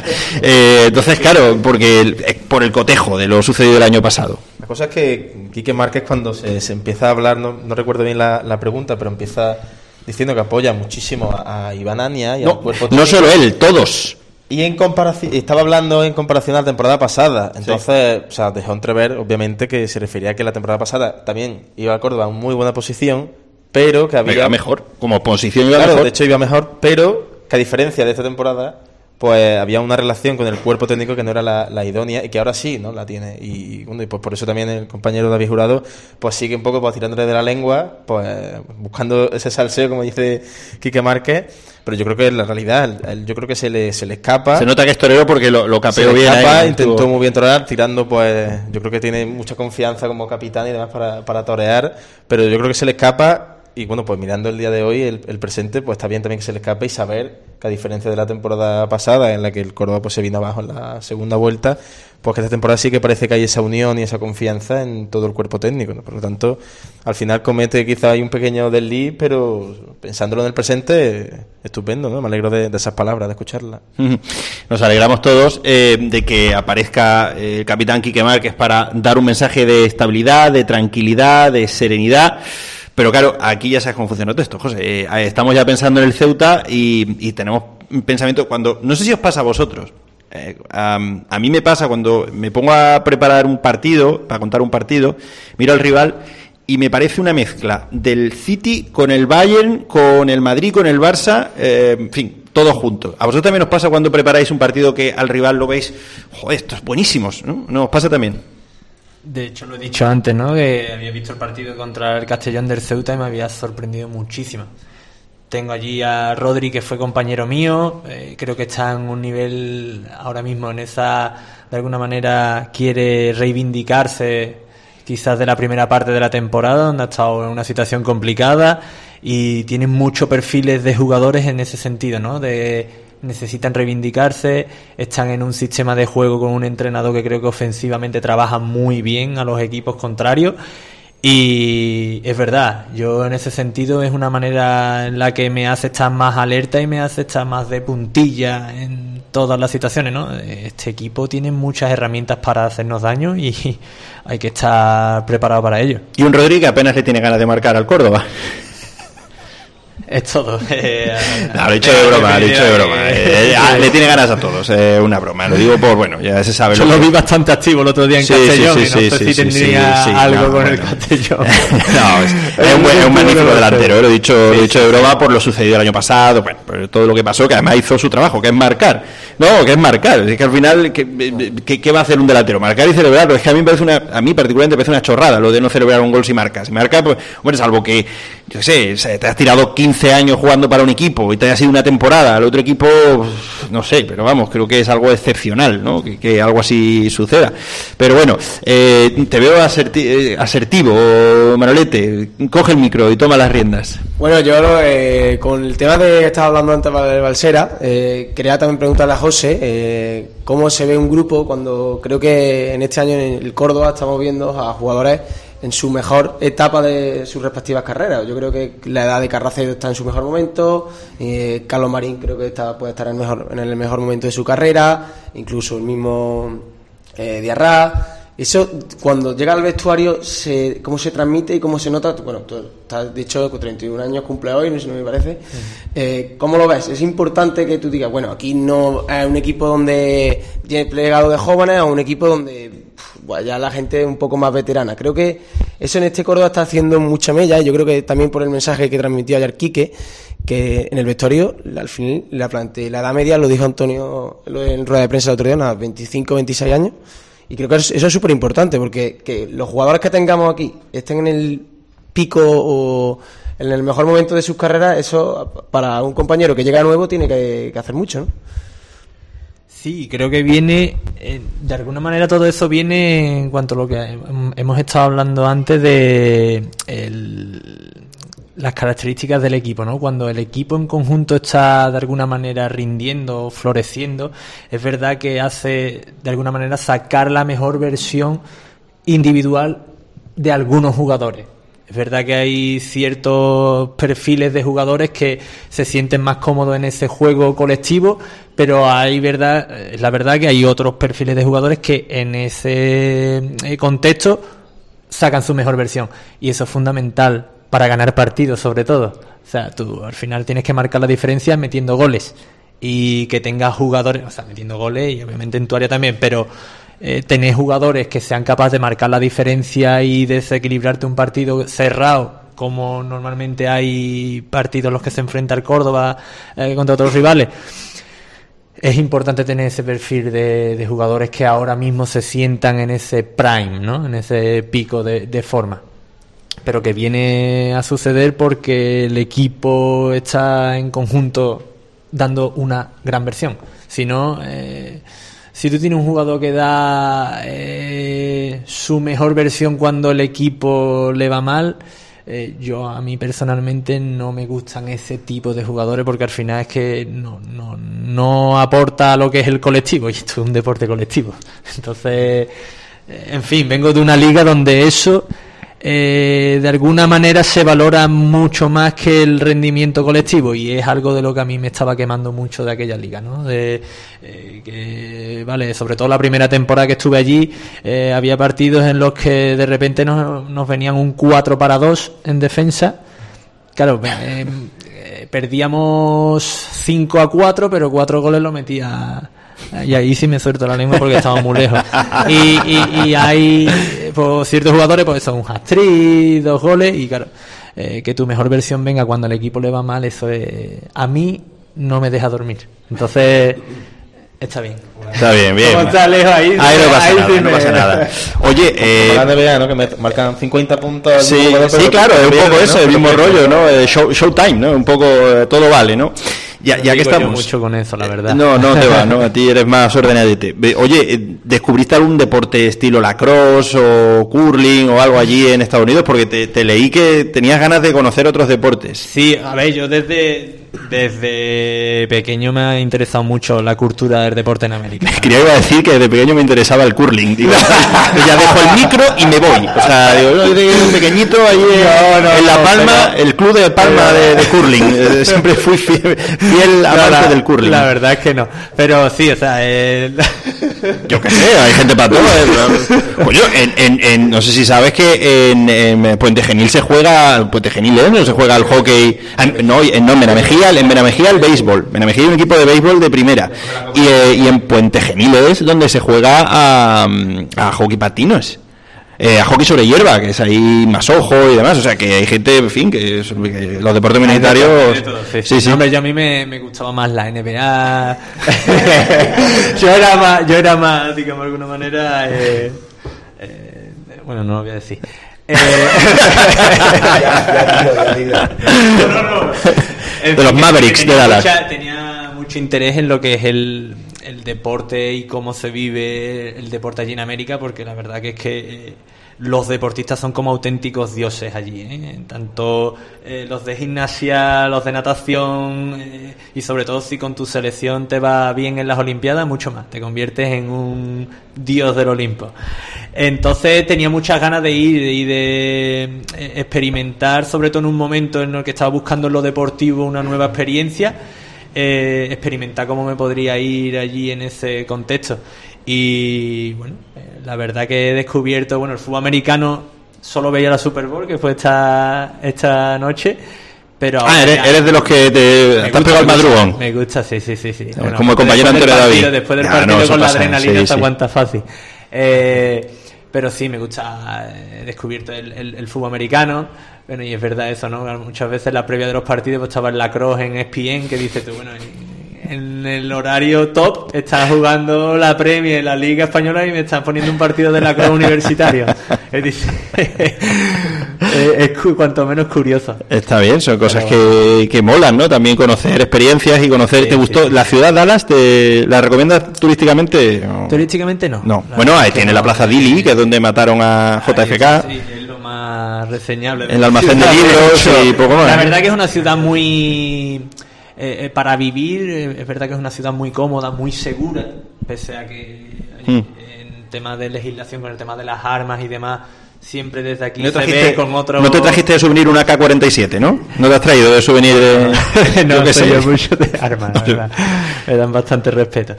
C: eh, entonces, claro, porque el, por el cotejo de lo sucedido el año pasado.
G: La cosa es que Quique Márquez, cuando se, se empieza a hablar, no, no recuerdo bien la, la pregunta, pero empieza diciendo que apoya muchísimo a, a Iván Ania y
C: no,
G: al cuerpo técnico.
C: No solo él, todos.
G: Y en comparación, estaba hablando en comparación a la temporada pasada. Entonces, sí. O sea, dejó entrever, obviamente, que se refería a que la temporada pasada también iba a Córdoba en muy buena posición, pero que había...
C: Iba mejor, como posición iba
G: claro,
C: mejor.
G: de hecho iba mejor, pero que a diferencia de esta temporada, pues había una relación con el cuerpo técnico que no era la, la idónea y que ahora sí, ¿no? La tiene. Y bueno, y pues por eso también el compañero David Jurado pues sigue un poco pues tirándole de la lengua, pues buscando ese salseo, como dice Quique Márquez. Pero yo creo que en la realidad, el, el, yo creo que se le, se le escapa.
C: Se nota que es torero porque lo, lo capeó bien.
G: Se le escapa,
C: ahí,
G: intentó
C: tuvo...
G: muy bien torear, tirando, pues yo creo que tiene mucha confianza como capitán y demás para, para torear, pero yo creo que se le escapa. Y bueno, pues mirando el día de hoy, el, el presente, pues está bien también que se le escape y saber que a diferencia de la temporada pasada, en la que el Córdoba pues se vino abajo en la segunda vuelta, pues que esta temporada sí que parece que hay esa unión y esa confianza en todo el cuerpo técnico, ¿no? Por lo tanto, al final comete quizá hay un pequeño desliz, pero pensándolo en el presente, estupendo, ¿no? Me alegro de, de esas palabras, de escucharlas.
C: Nos alegramos todos eh, de que aparezca eh, el capitán Quique Márquez para dar un mensaje de estabilidad, de tranquilidad, de serenidad. Pero claro, aquí ya sabes cómo funciona todo esto, José. Eh, estamos ya pensando en el Ceuta y, y tenemos un pensamiento cuando... No sé si os pasa a vosotros. Eh, a, a mí me pasa cuando me pongo a preparar un partido, para contar un partido, miro al rival y me parece una mezcla del City con el Bayern, con el Madrid, con el Barça, eh, en fin, todo junto. ¿A vosotros también os pasa cuando preparáis un partido que al rival lo veis, joder, estos buenísimos, ¿no? ¿No os pasa también?
F: De hecho, lo he dicho antes, ¿no? Que había visto el partido contra el Castellón del Ceuta y me había sorprendido muchísimo. Tengo allí a Rodri, que fue compañero mío, eh, creo que está en un nivel ahora mismo en esa, de alguna manera quiere reivindicarse quizás de la primera parte de la temporada, donde ha estado en una situación complicada y tiene muchos perfiles de jugadores en ese sentido, ¿no? De necesitan reivindicarse, están en un sistema de juego con un entrenador que creo que ofensivamente trabaja muy bien a los equipos contrarios y es verdad, yo en ese sentido es una manera en la que me hace estar más alerta y me hace estar más de puntilla en todas las situaciones, ¿no? Este equipo tiene muchas herramientas para hacernos daño y hay que estar preparado para ello.
C: Y un Rodri que apenas le tiene ganas de marcar al Córdoba.
F: Es todo. Eh,
C: no, lo he dicho de broma, lo he dicho de broma. Eh, eh, le tiene ganas a todos, es eh, una broma. Lo digo por, bueno, ya se sabe.
F: Yo lo, lo vi bastante activo el otro día en sí, Castellón. Sí, sí,
C: y
F: no
C: sí,
F: sé
C: sí,
F: si
C: sí,
F: tendría
C: sí, sí,
F: algo
C: no,
F: con
C: bueno.
F: el Castellón.
C: no, es, es un, buen, es un magnífico delantero. Lo he dicho, lo he dicho de broma por lo sucedido el año pasado. Bueno, por todo lo que pasó, que además hizo su trabajo, que es marcar. No, que es marcar. Es que al final, ¿qué, qué, qué va a hacer un delantero? Marcar y celebrarlo. Es que a mí me parece una, a mí particularmente me parece una chorrada lo de no celebrar un gol si marcas. Si marcas, pues, bueno, salvo que, yo qué sé, te has tirado quince años jugando para un equipo y te haya sido una temporada, al otro equipo, no sé, pero vamos, creo que es algo excepcional, ¿no? Que, que algo así suceda. Pero bueno, eh, te veo aserti- asertivo, Manolete. Coge el micro y toma las riendas.
H: Bueno, yo eh, con el tema de que estaba hablando antes de Balsera, eh, quería también preguntarle a José eh, cómo se ve un grupo cuando creo que en este año en el Córdoba estamos viendo a jugadores en su mejor etapa de sus respectivas carreras. Yo creo que la edad de Carracedo está en su mejor momento, eh, Carlos Marín creo que está, puede estar en el, mejor, en el mejor momento de su carrera, incluso el mismo eh, Diarra. Eso, cuando llega al vestuario, se, ¿cómo se transmite y cómo se nota? Bueno, tú has dicho que treinta y un años cumple hoy, no sé, no me parece. Uh-huh. Eh, ¿Cómo lo ves? Es importante que tú digas, bueno, aquí no es un equipo donde tiene plegado de jóvenes, o un equipo donde ya la gente un poco más veterana. Creo que eso en este Córdoba está haciendo mucha mella, y yo creo que también por el mensaje que transmitió ayer Quique, que en el vestuario, al fin, la plante, la edad media, lo dijo Antonio en rueda de prensa el otro día, unos veinticinco, veintiséis años, y creo que eso es súper importante, porque que los jugadores que tengamos aquí estén en el pico o en el mejor momento de sus carreras, eso para un compañero que llega nuevo tiene que, que hacer mucho, ¿no?
F: Sí, creo que viene, eh, de alguna manera todo eso viene en cuanto a lo que hemos estado hablando antes de el, las características del equipo, ¿no? Cuando el equipo en conjunto está de alguna manera rindiendo, floreciendo, es verdad que hace de alguna manera sacar la mejor versión individual de algunos jugadores. Es verdad que hay ciertos perfiles de jugadores que se sienten más cómodos en ese juego colectivo, pero hay verdad, es la verdad que hay otros perfiles de jugadores que en ese contexto sacan su mejor versión, y eso es fundamental para ganar partidos, sobre todo. O sea, tú al final tienes que marcar la diferencia metiendo goles, y que tengas jugadores, o sea, metiendo goles y obviamente en tu área también, pero Eh, tener jugadores que sean capaces de marcar la diferencia y desequilibrarte un partido cerrado, como normalmente hay partidos en los que se enfrenta el Córdoba eh, contra otros rivales. Es importante tener ese perfil de, de jugadores que ahora mismo se sientan en ese prime, ¿no? En ese pico de, de forma, pero que viene a suceder porque el equipo está en conjunto dando una gran versión. Si no, eh, si tú tienes un jugador que da eh, su mejor versión cuando el equipo le va mal, eh, yo a mí personalmente no me gustan ese tipo de jugadores, porque al final es que no, no, no aporta lo que es el colectivo, y esto es un deporte colectivo. Entonces, eh, en fin, vengo de una liga donde eso eh, de alguna manera se valora mucho más que el rendimiento colectivo, y es algo de lo que a mí me estaba quemando mucho de aquella liga, ¿no? De, eh, que, vale, sobre todo la primera temporada que estuve allí, eh, había partidos en los que de repente nos, nos venían un cuatro para dos en defensa. Claro, eh, eh, perdíamos cinco a cuatro, pero cuatro goles lo metía. Y ahí sí me suelto la lengua porque estamos muy lejos. Y, y, y hay pues, ciertos jugadores, pues son un hat-trick, dos goles, y claro, eh, que tu mejor versión venga cuando al equipo le va mal, eso es, a mí no me deja dormir. Entonces, está bien.
C: Está bien, bien.
F: Como está lejos ahí,
C: ahí no pasa
F: ahí
C: nada,
F: sí
C: no
F: me...
C: pasa nada. Oye, eh...
G: la N B A, ¿no? Que me marcan cincuenta puntos.
C: Sí, sí, claro, es un poco eso, el mismo rollo, ¿no? Show, Showtime, ¿no? Un poco eh, todo vale, ¿no? Ya, ya que estamos.
F: Yo mucho con eso, la verdad.
C: No, no te va, ¿no? A ti eres más ordenadete. Oye, ¿descubriste algún deporte estilo lacrosse o curling o algo allí en Estados Unidos? Porque te, te leí que tenías ganas de conocer otros deportes.
F: Sí, a ver, yo desde desde pequeño me ha interesado mucho la cultura del deporte en América.
C: Quería iba a decir que desde pequeño me interesaba el curling. Digo, ya dejo el micro y me voy. O sea, digo, yo desde pequeñito ahí no, no, en La Palma, no, el club de Palma de, de curling. Siempre fui fiel, fiel amante no, la, del curling.
F: La verdad es que no. Pero sí, o sea, el...
C: yo qué sé, hay gente para todo. ¿eh? Coño, en, en, en, no sé si sabes que en, en Puente Genil se juega, Puente Genil, ¿eh? No se juega el hockey, no, no en Benamejía, en Benamejía el béisbol. Benamejía es un equipo de béisbol de primera. Y, eh, y en Puente Genil es donde se juega a, a hockey patinos. Eh, a hockey sobre hierba, que es ahí más ojo y demás, o sea que hay gente, en fin, que, que los deportes minoritarios.
F: Sí, sí, sí. Hombre, yo a mí me, me gustaba más la N B A. yo era más, yo era más, digamos de alguna manera, eh, eh, bueno, no lo voy a decir. Eh, no, no, no.
C: De los Mavericks de Dallas.
F: Mucha, tenía mucho interés en lo que es el el deporte y cómo se vive el deporte allí en América, porque la verdad que es que eh, los deportistas son como auténticos dioses allí, ¿eh? Tanto eh, los de gimnasia, los de natación, eh, y sobre todo si con tu selección te va bien en las Olimpiadas, mucho más, te conviertes en un dios del Olimpo. Entonces tenía muchas ganas de ir y de eh, experimentar, sobre todo en un momento en el que estaba buscando en lo deportivo una nueva experiencia. Eh, experimentar cómo me podría ir allí en ese contexto, y bueno, eh, la verdad que he descubierto, bueno, el fútbol americano solo veía la Super Bowl, que fue esta esta noche, pero
C: ah, eres, ya, eres de los que te están pegado al madrugón.
F: Me gusta, sí, sí, sí, sí.
C: Bueno, como el compañero Antonio David.
F: Después del partido, ya, no, con pasa, la adrenalina sí, se sí. aguanta fácil. Eh, pero sí, me gusta, he descubierto el, el, el fútbol americano. Bueno, y es verdad eso, ¿no? Muchas veces la previa de los partidos pues estaba el lacrosse en E S P N, que dices tú, bueno, en el horario top están jugando la Premier, la Liga Española, y me están poniendo un partido de lacrosse universitario. Es decir, es cuanto menos curioso.
C: Está bien, son cosas que, que molan, ¿no? También conocer experiencias y conocer. Sí, ¿te gustó? Sí, sí. ¿La ciudad Dallas te la recomiendas turísticamente?
F: No. Turísticamente no.
C: No. Bueno, ahí tiene no, la Plaza Dili, que es donde mataron a J F K.
F: Sí, es lo más reseñable.
C: El almacén de libros y poco más.
F: La verdad que es una ciudad muy... Eh, para vivir, eh, es verdad que es una ciudad muy cómoda, muy segura, pese a que mm. en temas de legislación, con el tema de las armas y demás, siempre desde aquí
C: no
F: se ve con otro...
C: No te trajiste de souvenir una A K cuarenta y siete, ¿no? No te has traído de souvenir de...
F: no, no soy yo mucho de armas, la verdad. Me dan bastante respeto.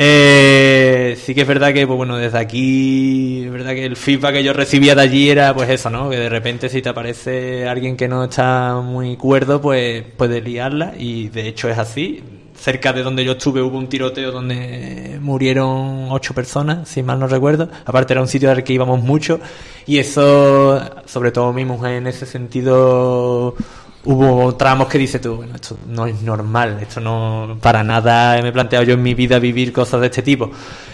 F: Eh, sí que es verdad que, pues bueno, desde aquí, es verdad que el feedback que yo recibía de allí era, pues eso, ¿no? Que de repente si te aparece alguien que no está muy cuerdo, pues puedes liarla, y de hecho es así. Cerca de donde yo estuve hubo un tiroteo donde murieron ocho personas, si mal no recuerdo. Aparte era un sitio al que íbamos mucho, y eso, sobre todo mi mujer en ese sentido, hubo tramos que dices tú, bueno, esto no es normal, esto no, para nada me he planteado yo en mi vida vivir cosas de este tipo.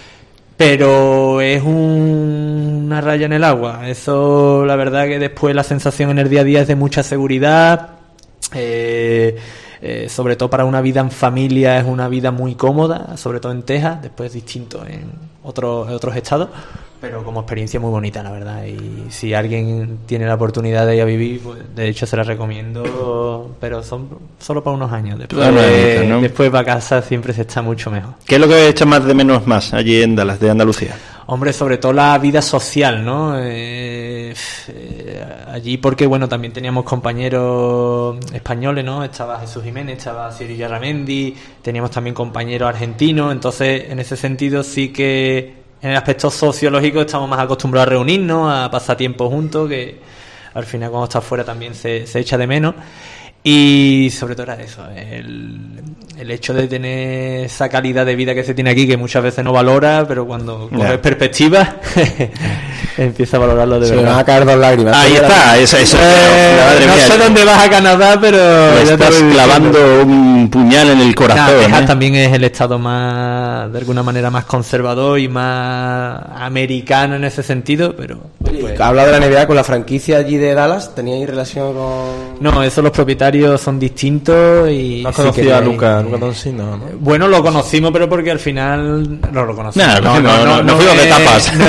F: Pero es un, una raya en el agua. Eso, la verdad que después la sensación en el día a día es de mucha seguridad. Eh... Eh, sobre todo para una vida en familia es una vida muy cómoda, sobre todo en Texas, después es distinto en otros, en otros estados, pero como experiencia muy bonita, la verdad. Y si alguien tiene la oportunidad de ir a vivir, pues de hecho se la recomiendo, pero son solo para unos años. Después,
C: no, no, ¿no?
F: después para casa siempre se está mucho mejor.
C: ¿Qué es lo que echas más de menos más allí en Dallas, de Andalucía?
F: Hombre, sobre todo la vida social, ¿no? Eh, eh, allí porque, bueno, también teníamos compañeros españoles, ¿no? Estaba Jesús Jiménez, estaba Cyril Yarramendi, teníamos también compañeros argentinos, entonces en ese sentido sí que en el aspecto sociológico estamos más acostumbrados a reunirnos, a pasar tiempo juntos, que al final cuando estás fuera también se, se echa de menos. Y sobre todo era eso, el, el hecho de tener esa calidad de vida que se tiene aquí, que muchas veces no valora, pero cuando coges yeah. perspectiva empieza a valorarlo de
H: se
F: verdad.
H: Se van a caer dos lágrimas.
C: Ahí está, eso, eso,
F: eh,
C: madre
F: no
C: mía,
F: sé dónde vas a Canadá, pero
C: ya estás clavando un puñal en el corazón.
F: Nah, Texas
C: ¿eh?
F: También es el estado más, de alguna manera, más conservador y más americano en ese sentido, pero...
H: Pues, habla de la N B A con la franquicia allí de Dallas, ¿teníais relación con...?
F: No, eso los propietarios son distintos y...
G: ¿No has conocido sí a Luca, Luca Doncic? No, no.
F: Bueno, lo conocimos, pero porque al final no lo conocimos.
C: Nah, no, no, no, no, no fuimos de tapas.
F: No,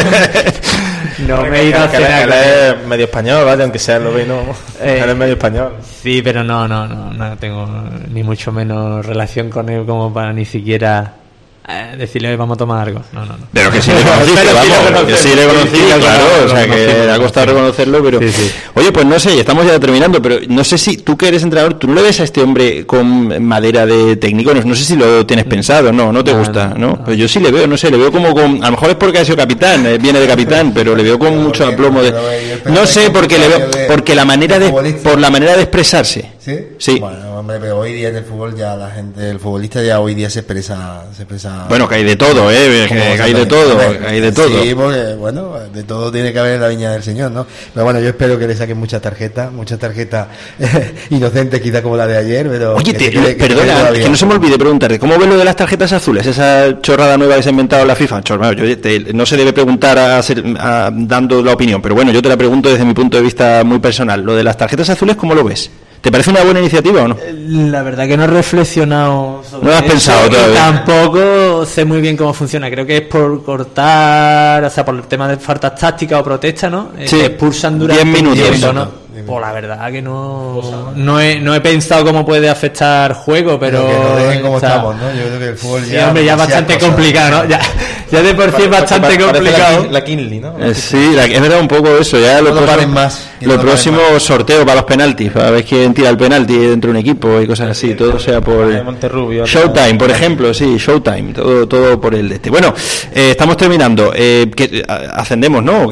F: no, no me he ido a cenar.
G: Él es medio español, ¿vale? Aunque sea lo ve, no. Eh, él es medio español.
F: Sí, pero no, no, no, no tengo ni mucho menos relación con él como para ni siquiera... Eh, decirle vamos a tomar algo. No, no, no.
C: Pero que sí le conociste, vamos, que sí le conocí, sí, claro, o sea que le ha costado reconocerlo, pero sí, sí. Oye, pues no sé, estamos ya terminando, pero no sé si tú que eres entrenador, tú no le ves a este hombre con madera de técnico, no, no sé si lo tienes pensado, no, no te no, gusta, ¿no? no. Pues yo sí le veo, no sé, le veo como con, a lo mejor es porque ha sido capitán, eh, viene de capitán, pero le veo con mucho aplomo de, no sé, porque le veo, porque la manera de, por la manera de expresarse.
I: ¿Sí?
C: Sí.
I: Bueno, hombre, pero hoy día en el fútbol ya la gente, el futbolista ya hoy día se expresa, se expresa.
C: Bueno, que hay de todo, eh, que hay de todo, hay de todo.
I: Sí, porque, bueno, de todo tiene que haber en la viña del Señor, ¿no? Pero bueno, yo espero que le saquen muchas tarjetas, muchas tarjetas inocentes, quizá como la de ayer, pero...
C: Oye, te, quede, perdona, que, que no se me olvide preguntarte, ¿cómo ves lo de las tarjetas azules? Esa chorrada nueva que se ha inventado la FIFA. Chorrada, yo te, no se debe preguntar a hacer, a, dando la opinión, pero bueno, yo te la pregunto desde mi punto de vista muy personal. Lo de las tarjetas azules, ¿cómo lo ves? ¿Te parece una buena iniciativa o no?
F: La verdad que no he reflexionado sobre
C: No lo has
F: eso,
C: pensado todavía.
F: Tampoco sé muy bien cómo funciona. Creo que es por cortar, o sea, por el tema de faltas tácticas o protestas, ¿no?
C: Sí,
F: te expulsan durante
C: diez minutos,
F: tiempo, ¿no? Pues la verdad que no no he, no he pensado cómo puede afectar el juego, pero...
I: pero que no dejen como o sea, estamos, ¿no? Yo creo que el fútbol
F: sí,
I: ya...
F: hombre, ya es bastante complicado, ¿no? Ya, ya de por sí es bastante complicado.
G: La, la Kinley, ¿no?
C: Eh, sí, la, es verdad un poco eso. Ya
I: no
C: lo próximo,
I: más,
C: lo
I: no
C: próximo sorteo para los penaltis, para ver quién tira el penalti dentro de un equipo y cosas así. Todo sea por... Showtime, por ejemplo, sí, Showtime. Todo todo por el de este. Bueno, eh, estamos terminando. Eh, ¿qué, ¿Ascendemos, no? ¿O qué?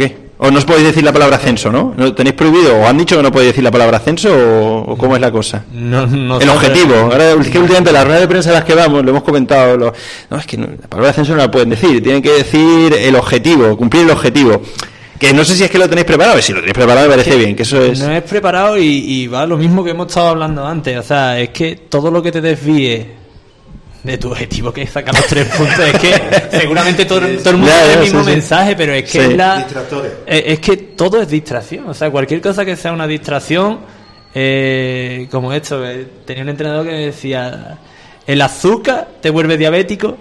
C: O no os podéis decir la palabra ascenso, ¿no? ¿No tenéis prohibido? ¿O han dicho que no podéis decir la palabra ascenso? ¿O, o cómo es la cosa?
F: No, no
C: el objetivo. Ahora, es que últimamente las ruedas de prensa a las que vamos, lo hemos comentado. Lo, no, es que no, la palabra ascenso no la pueden decir. Tienen que decir el objetivo, cumplir el objetivo. Que no sé si es que lo tenéis preparado. Si lo tenéis preparado me parece bien. Que eso es...
F: No es preparado y, y va lo mismo que hemos estado hablando antes. O sea, es que todo lo que te desvíe de tu objetivo, que es sacar los tres puntos, es que seguramente todo, todo el mundo
C: ya,
F: tiene
C: ya,
F: el mismo
C: sí, sí.
F: mensaje, pero es que
C: Sí.
F: es la
I: Distractores.
F: es, es que todo es distracción. O sea, cualquier cosa que sea una distracción, eh, como esto, eh, tenía un entrenador que decía: el azúcar te vuelve diabético,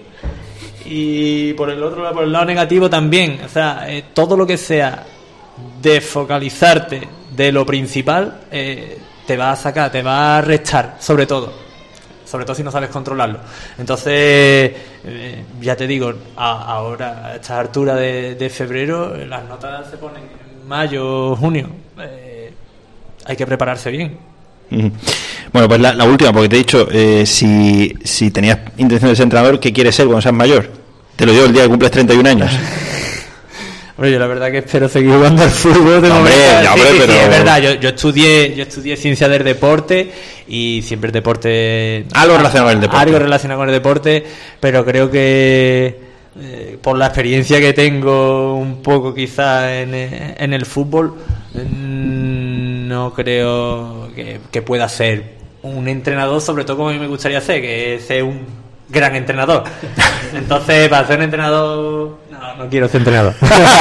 F: y por el otro lado, por el lado negativo también. O sea, eh, todo lo que sea desfocalizarte de lo principal, eh, te va a sacar, te va a restar, sobre todo. Sobre todo si no sabes controlarlo. Entonces, eh, ya te digo, a, ahora, a estas alturas de, de febrero, las notas se ponen en mayo, junio. Eh, hay que prepararse bien.
C: Ujú. Bueno, pues la, la última, porque te he dicho, eh, si, si tenías intención de ser entrenador, ¿qué quieres ser cuando seas mayor? Te lo digo el día que cumples treinta y un años.
F: Hombre, yo la verdad que espero seguir jugando al fútbol de
C: No, hombre,
F: momento.
C: ya,
F: Sí,
C: hombre,
F: sí, sí,
C: pero-
F: es verdad, yo, yo estudié yo estudié ciencia del deporte y siempre el deporte...
C: Algo relacionado con el deporte.
F: Algo relacionado con el deporte, pero creo que eh, por la experiencia que tengo un poco quizá en, eh, en el fútbol, mm, no creo que, que pueda ser un entrenador, sobre todo como a mí me gustaría ser, que es ser un gran entrenador. Entonces, para ser un entrenador, no, no quiero ser entrenador.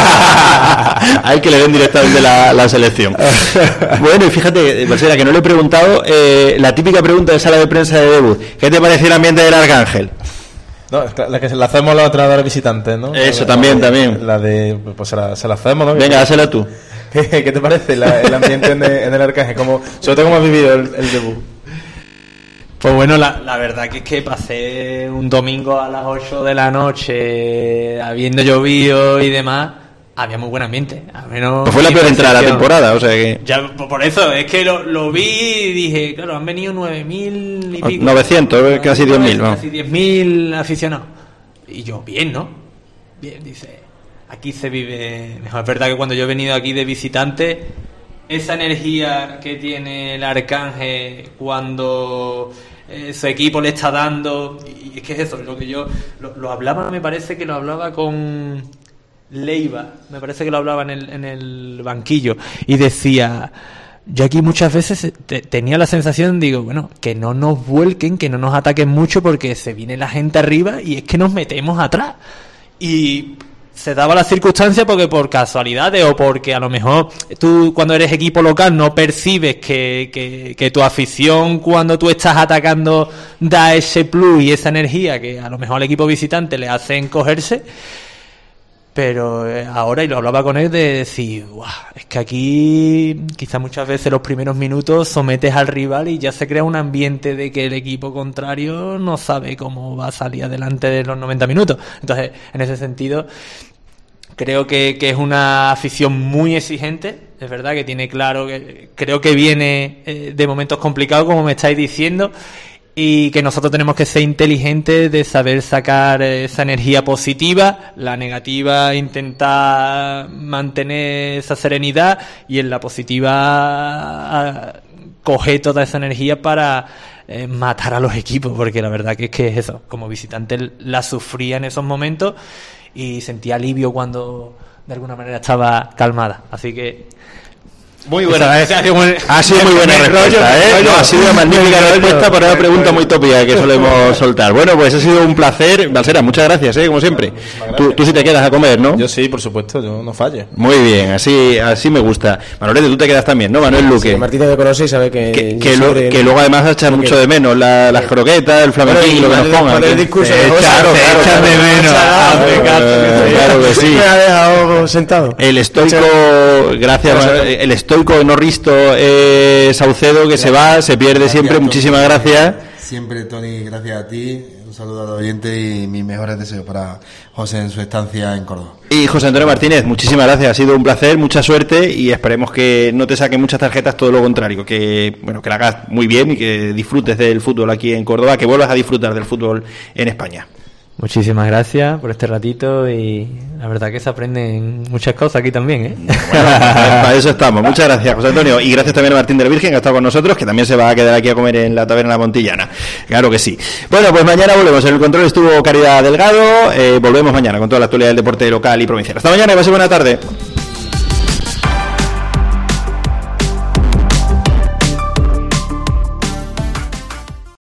C: Hay que le den directamente la, la selección. Bueno, y fíjate, Marcela, que no le he preguntado eh, la típica pregunta de sala de prensa de debut. ¿Qué te pareció el ambiente del Arcángel?
G: No, la que la hacemos los entrenadores visitantes, ¿no?
C: Eso,
G: La-
C: también,
G: la de-
C: también.
G: La de, pues se la, se la hacemos, ¿no?
C: Venga, dásela tú.
G: ¿Qué, qué te parece la- el ambiente en el, en el Arcángel? Como, sobre todo, ¿cómo has vivido el, el debut?
F: Pues bueno, la, la verdad que es que pasé un domingo a las ocho de la noche, habiendo llovido y demás, había muy buen ambiente. Al menos
C: Pues fue la
F: mi
C: peor entrada de la
F: percepción.
C: temporada, o sea que...
F: Ya, por por eso, es que lo, lo vi y dije, claro, han venido nueve mil y pico.
C: novecientos, casi diez mil, vamos.
F: Casi diez mil aficionados. Y yo, bien, ¿no? Bien, dice, aquí se vive mejor. Es verdad que cuando yo he venido aquí de visitante, esa energía que tiene el Arcángel cuando eh, su equipo le está dando, y es que es eso, lo que yo lo, lo hablaba, me parece que lo hablaba con Leiva, me parece que lo hablaba en el, en el banquillo, y decía, yo aquí muchas veces te, tenía la sensación, digo, bueno, que no nos vuelquen, que no nos ataquen mucho porque se viene la gente arriba y es que nos metemos atrás. Y se daba la circunstancia porque por casualidades o porque a lo mejor tú cuando eres equipo local no percibes que, que, que tu afición cuando tú estás atacando da ese plus y esa energía que a lo mejor al equipo visitante le hace encogerse. Pero eh, ahora, y lo hablaba con él, de decir, guau, es que aquí quizás muchas veces los primeros minutos sometes al rival y ya se crea un ambiente de que el equipo contrario no sabe cómo va a salir adelante de los noventa minutos. Entonces, en ese sentido, creo que, que es una afición muy exigente. Es verdad que tiene claro que creo que viene eh, de momentos complicados, como me estáis diciendo, y que nosotros tenemos que ser inteligentes de saber sacar esa energía positiva, la negativa intentar mantener esa serenidad y en la positiva coger toda esa energía para eh, matar a los equipos, porque la verdad que es que es eso, como visitante la sufría en esos momentos y sentía alivio cuando de alguna manera estaba calmada, así que
C: Muy buena.
F: Esa, ha sido muy,
C: Ha sido muy buena respuesta, ¿eh? No, ha sido una magnífica respuesta para una pregunta muy tópica que solemos soltar. Bueno, pues ha sido un placer. Balsera, muchas gracias, ¿eh? Como siempre. Tú, tú sí te quedas a comer, ¿no?
G: Yo sí, por supuesto, yo no fallo.
C: Muy bien, así así me gusta. Manolete, tú te quedas también, ¿no? Manuel Luque.
H: Sí, Martínez me conoce y sabe que...
C: Que,
H: yo
C: que, lo-
H: sobre-
C: que luego además echa mucho de menos la- las croquetas, el flamenquín y lo que nos pongan.
H: Para el
C: que-
H: discurso
C: se
H: de José,
C: echa-
H: se
C: claro,
H: echan
C: claro,
H: de menos.
C: claro,
H: Hazme caso, que
C: claro que sí.
H: Me ha dejado sentado.
C: El estoico, gracias, el estoico no risto eh, Saucedo, que se va, se pierde siempre.
I: Tony.
C: Muchísimas gracias.
I: Siempre, Tony, gracias a ti. Un saludo a los oyentes y mis mejores deseos para José en su estancia en Córdoba.
C: Y José Antonio Martínez, muchísimas gracias, ha sido un placer, mucha suerte y esperemos que no te saquen muchas tarjetas, todo lo contrario, que bueno, que la hagas muy bien y que disfrutes del fútbol aquí en Córdoba, que vuelvas a disfrutar del fútbol en España.
F: Muchísimas gracias por este ratito y la verdad que se aprenden muchas cosas aquí también, ¿eh?
C: Bueno, para eso estamos. Muchas gracias, José Antonio. Y gracias también a Martín de la Virgen, que ha estado con nosotros, que también se va a quedar aquí a comer en la taberna montillana. Claro que sí. Bueno, pues mañana volvemos. En el control estuvo Caridad Delgado. Eh, volvemos mañana con toda la actualidad del deporte local y provincial. Hasta mañana y pase buena tarde.